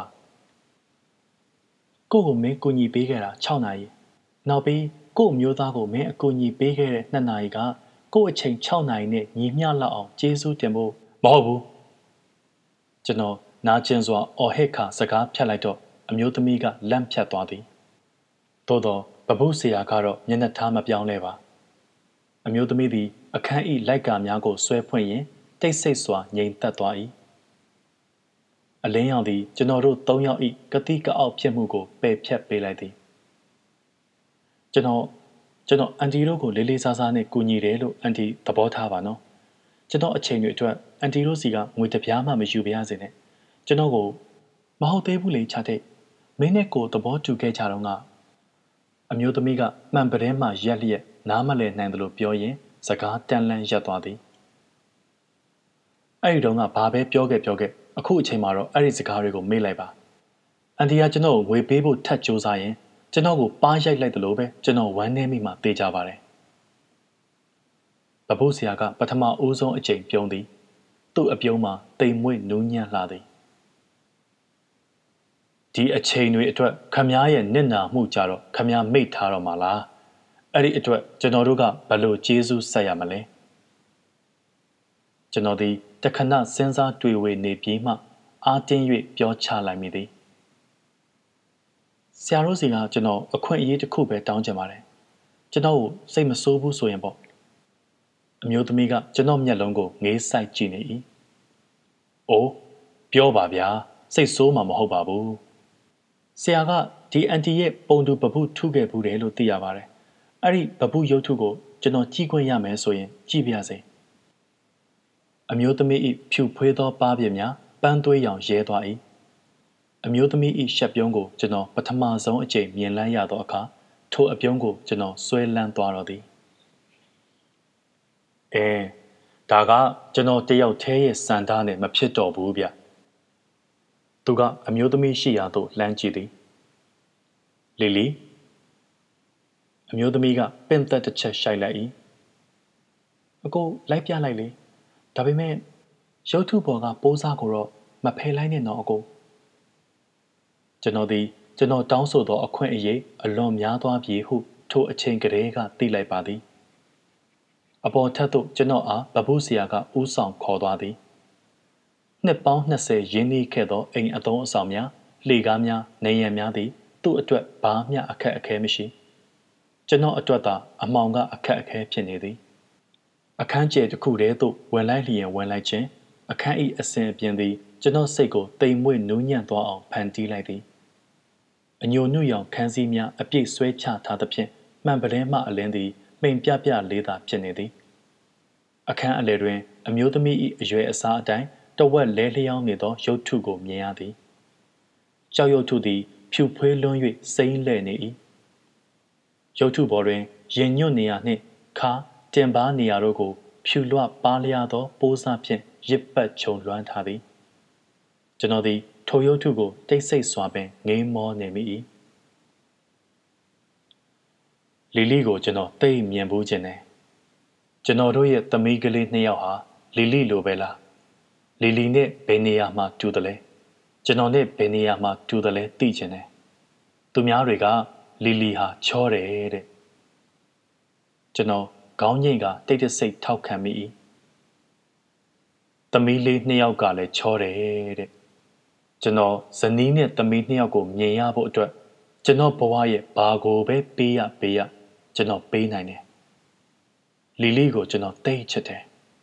ကိုကိုမင်းကူညီပေးခဲ့တာ6 နာရီနောက်ပြီးကို့မျိုးသားကိုမင်းအကူညီပေးခဲ့တဲ့2 နာရီကကို့အချိန်6 နာရီနဲ့ညီမျှလောက်အောင်ကျေးဇူးတင်ဖို့မဟုတ်ဘူးကျွန်တော်နာကျင်စွာအော်ဟစ်ခါစကားဖြတ်လိုက်တော့အမျိုးသမီးကလန့်ဖြတ်သွားသည်သို့တော့ပပုဆရာကတော့မျက်နှာထားမပြောင်းလဲပါအမျိုးသမီးသည်အခန်းဤလိုက်ကာများကိုဆွဲဖွင့်ရင်တိတ်ဆိတ်စွာငြိမ်သက်သွား၏အလင်းရောင်သည်ကျွန်တော်တို့3 ယောက်ဤကတိကအောက်ဖြစ်မှုကိုပယ်ဖြတ်ပေးလိုက်သည်ကျွန်တော်အန်တီတို့ကိုလေးလေးစားစားနဲ့ကူညီတယ်လို့အန်တီသဘောထားပါနော်ကျွန်တော်အချိန်တွေအတွက်အန်တီတို့စီကငွေတစ်ပြားမှမယူပါရစေနဲ့ကျွန်တော်ကိုမဟုတ်သေးဘူးလေချတဲ့မင်းနဲ့ကိုသဘောတူခဲ့ကြတော့ကအမျိုးသမီးကမှန်ပဒဲမှရက်လျက်နားမလည်နိုင်တယ်လို့ပြောရင်စကားတန်လန့်ရပ်သွားသည်အဲ့ဒီတော့ကဘာပဲပြောခဲ့အခုအချိန်မှာတော့အဲ့ဒီစကားတွေကိုမေ့လိုက်ပါအန်တီကကျွန်တော်ကိုငွေပေးဖို့ထပ်ကြိုးစားရင်ကျွန်တော်ကိုပါးရိုက်လိုက်တယ်လို့ပဲကျွန်တော်ဝမ်းနေမိမှသိကြပါတယ်ပပုဆရာကပထမဦးဆုံးအချိန်ပြုံးသည်သူ့အပြုံးမှာတိမ်မွေ့နူးညံ့လာသည်ဒီအချိန်တွေအတွက်ခမည်းရဲ့နစ်နာမှုကြတော့ခမည်းမိတ်ထားတော့မှာလားအဲ့ဒီအတွက်ကျွန်တော်တို့ကဘယ်လိုကျေးဇူးဆက်ရမလဲကျွန်တော်ဒီတခဏစဉ်းစားတွေ့ဝေနေပြီးမှအားတင်း၍ပြောချလိုက်မိသည်ဆရာတို့စီကကျွန်တော်အခွင့်အရေးတစ်ခုပဲတောင်းချင်ပါတယ်ကျွန်တော်ကိုစိတ်မဆိုးဘူးဆိုရင်ပေါ့အမျိုးသမီးကကျွန်တော်မျက်လုံးကိုငေးဆိုင်ကြည့်နေ၏အိုးပြောပါဗျာစိတ်ဆိုးမှမဟုတ်ပါဘူးဆရာကဒီအန်တီရဲ့ပုံတူပပုထုခဲ့ဘူးတယ်လို့သိရပါတယ်အဲ့ဒီပပုရုပ်ထုကိုကျွန်တော်ကြည့်ခွင့်ရမယ်ဆိုရင်ကြည့်ပြစေအမျိုးသမီး၏ဖြူဖွေးသောပါးပြင်းများပန်းသွေးရောင်ရဲသွား၏အမျိုးသမီး၏ရှက်ပြုံးကိုကျွန်တော်ပထမဆုံးအကြိမ်မြင်လန်းရသောအခါထိုအပြုံးကိုကျွန်တော်ဆွဲလန်းသွားတော့သည်ဒါကကျွန်တော်တယောက်တည်းရဲ့စံသားနဲ့မဖြစ်တော့ဘူးဗျသူကအမျိုးသမီးရှိရာသို့လှမ်းကြည့်သည်လီလီအမျိုးသမီးကပင့်သက်တစ်ချက်ရှိုက်လိုက်၏အကိုလိုက်ပြလိုက်လေဒါပေမဲ့ရုပ်ထုပေါ်ကပိုးစားကိုတော့မဖယ်လိုက်နဲ့တော့အကိုကျွန်တော်တောင်းဆိုသောအခွင့်အရေးအလွန်များသွားပြီဟုထိုအချိန်ကလေးကသိလိုက်ပါသည်အပေါ်ထက်သို့ကျွန်တော်အားဗပုဆရာကဥဆောင်ခေါ်သွားသည်နှစ်ပေါင်း20ရင်းနှီးခဲ့သောအိမ်အသုံးအဆောင်များလှေကားများနေရံများသည်သူ့အတွက်ဘာမျှအခက်အခဲမရှိကျွန်တော်အတွက်သာအမှောင်ကအခက်အခဲဖြစ်နေသည်အခန်းကျယ်တစ်ခုတည်းသို့ဝင်လိုက်လျင်ဝင်လိုက်ခြင်းအခန်း၏အစဉ်အပြင်သည်ကျွန်တော်စိတ်ကိုတိမ်မွေ့နူးညံ့သွားအောင်ဖန်တီးလိုက်သည်အညိုနုရောင်ခန်းစည်းများအပြည့်ဆွဲချထားသဖြင့်မှန်ပလဲမှအလင်းသည်မိန်ပြပြလေးသာဖြစ်နေသည်အခန်းအလယ်တွင်အမျိုးသမီး၏အရွယ်အစားအတိုင်းတဝက်လဲလျောင်းနေသောရုပ်ထုကိုမြင်ရသည်ကြောက်ရုပ်ထုသည်ဖြူဖွေးလွန်း၍စိမ့်လဲ့နေ၏ရုပ်ထုပေါ်တွင်ရင်ညွတ်နေရာနှင့်ခါတင်ပါနေရာတို့ကိုဖြူလွပါးလျားသောပိုးစားဖြင့်ရစ်ပတ်ခြုံလွှမ်းထားသည်ကျွန်တော်သည်ထိုရုပ်ထုကိုတိတ်ဆိတ်စွာပင်ငေးမောနေမိ၏လီလီကိုကျွန်တော်သိမြင်ဘူးခြင်းနဲ့ကျွန်တော်တို့ရဲ့သမီးကလေးနှစ်ယောက်ဟာလီလီလိုပဲလားလီလီနဲ့ဘယ်နေရာမှာတူတယ်လဲကျွန်တော်နဲ့ဘယ်နေရာမှာတူတယ်လဲသိခြင်းနဲ့သူများတွေကလီလီဟာချောတယ်တဲ့ကျွန်တော်ခေါင်းငိတ်ကတိတ်တဆိတ်ထောက်ခံမိ၏သမီးလေးနှစ်ယောက်ကလည်းချောတယ်တဲ့ကျွန်တော်ဇနီးနဲ့သမီးနှစ်ယောက်ကိုမြင်ရဖို့အတွက်ကျွန်တော်ဘဝရဲ့ဘာကိုပဲပေးရကျွန်တော်ပေးနိုင်တယ်လီလီကိုကျွန်တော်သိချစ်တယ်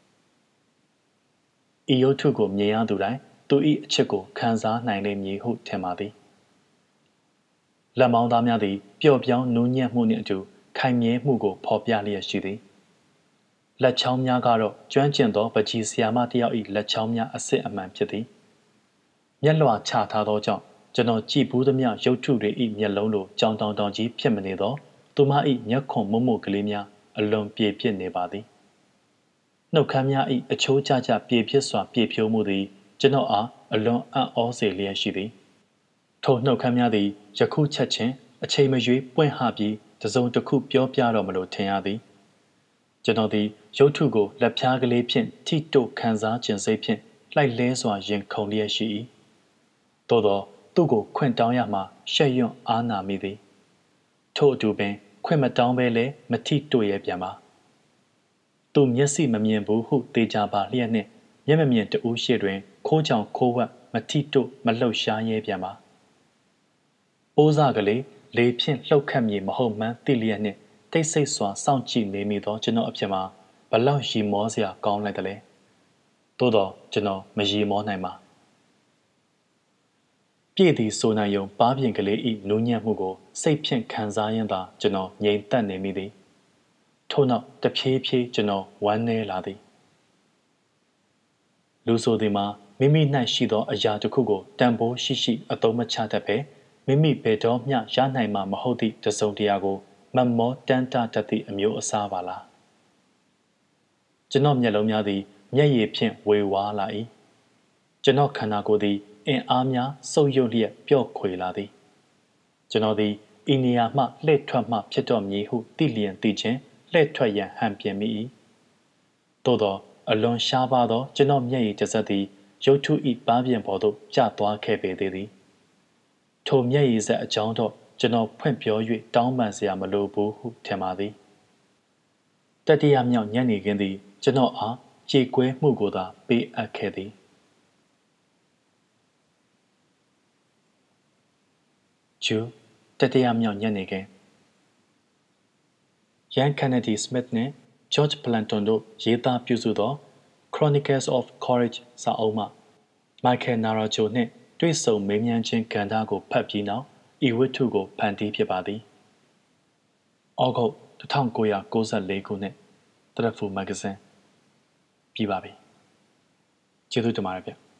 ဤရုပ်ထုကိုမြင်ရသူတိုင်းသူ၏အချစ်ကိုခံစားနိုင်လိမ့်မည်ဟုထင်ပါသည်လက်မောင်းသားများသည်ပျော့ပြောင်းနူးညံ့မှုနှင့်အတူခိုင်မြဲမှုကိုဖော်ပြလျက်ရှိသည်လက်ချောင်းများကတော့ကျွမ်းကျင်သောပကြီးဆရာမတစ်ယောက်၏လက်ချောင်းများအစစ်အမှန်ဖြစ်သည်မျက်လွှာချထားသောကြောင့်ကျွန်တော်ကြည့်ဘူးသမျှရုပ်ထုတွေ၏မျက်လုံးလိုကြောင်တောင်ကြီးဖြစ်မနေသောသူမ၏မျက်ခွန်မုံမို့ကလေးများအလွန်ပြေပြစ်နေပါသည်နှုတ်ခမ်းများ၏အချိုးကျကျပြေပြစ်စွာပြေဖြိုးမှုသည်ကျွန်တော်အားအလွန်အံ့ဩစေလျက်ရှိသည်ထိုနှုတ်ခမ်းများသည်ယခုချက်ချင်းအချိန်မရွေးပွင့်ဟပြီးတစုံတစ်ခုပြောပြတော့မလို့ထင်ရသည်ကျွန်တော်သည်ရုပ်ထုကိုလက်ဖြားကလေးဖြင့်ထိတို့ခံစားခြင်းစိတ်ဖြင့်လိုက်လဲစွာရင်ခုန်လျက်ရှိ၏သို့သောသူ့ကိုခွင့်တောင်းရမှရှက်ရွံ့အားနာမိသည်ထို့အတူပင်ခွင့်မတောင်းဘဲလည်းမထိတို့ရဲ့ပြန်ပါသူမျက်စိမမြင်ဘူးဟုသေချာပါလျက်နှင့်မျက်မမြင်တူးရှိတွင်ခိုးချောင်ခိုးဝက်မထိတို့မလှုပ်ရှားရဲပြန်ပါပိုးစားကလေးလေဖြင့်လှုပ်ခတ်မည်မဟုတ်မှန်းသိလျက်နှင့်တိတ်ဆိတ်စွာစောင့်ကြည့်နေမိသောကျွန်တော်အဖြစ်မှာဘလောက်ရီမောစရာကောင်းလိုက်တယ်လဲသို့တော့ကျွန်တော်မရီမောနိုင်ပါပြည့်သည်ဆိုနိုင်ယုံပါးပြင်ကလေးဤနူးညံ့မှုကိုစိတ်ဖြင့်ခံစားရင်းသာကျွန်တော်ငြိမ်သက်နေမိသည်ထို့နောက်တဖြည်းဖြည်းကျွန်တော်ဝမ်းနည်းလာသည်လူဆိုသည်မှာမိမိ၌ရှိသောအရာတစ်ခုကိုတန်ဖိုးရှိရှိအသုံးမချတတ်ပဲမိမိဘယ်တော့မျှရနိုင်မှာမဟုတ်သည့်တစုံတရာကိုမမောတန်းတတတ်သည့်အမျိုးအစားပါလားကျွန်တော်မျက်လုံးများသည်မျက်ရည်ဖြင့်ဝေဝါးလာ၏ကျွန်တော်ခန္ဓာကိုယ်သည်အင်အားများဆုပ်ယုပ်လျက်ပျော့ခွေလာသည်ကျွန်တော်သည်ဤနေရာမှလှည့်ထွက်မှဖြစ်တော်မည်ဟုသိလျင်သိခြင်းလှည့်ထွက်ရန်ဟန်ပြင်မိ၏သို့သောအလွန်ရှားပါသောကျွန်တော်မျက်ရည်တစ်စက်သည်ရုပ်ထု၏ပါးပြင်ပေါ်သို့ကျသွားခဲ့ပေသေးသည်ထိုမျက်ရည်ဆက်အကြောင်းတော့ကျွန်တော်ဖွင့်ပြော၍တောင်းပန်စရာမလိုဘူးဟုထင်ပါသည်တတိယမြောက်ညနေခင်းသည်ကျွန်တော်အားကြေကွဲမှုကိုသာပေးအပ်ခဲ့သည်ဂျူတတိယမြောက်ညနေခင်းရန်ကန်နဒီစမစ်နှင့်ဂျော့ဂျ်ပလန်တွန်တို့ရေးသားပြုစုသော Chronicles of Courage စာအုပ်မှမိုက်ကယ်နာရာဂျိုနှင့်တွေ့ဆုံမေးမြန်းခြင်းကဏ္ဍကိုဖတ်ပြီးနောက်ဤဝတ္ထုကိုဖန်တီးဖြစ်ပါသည်ဩဂုတ်1994ခုနှစ်တရဖူမဂ္ဂဇင်းပြီးပါပြီကျေးဇူးတင်ပါတယ်ဗျ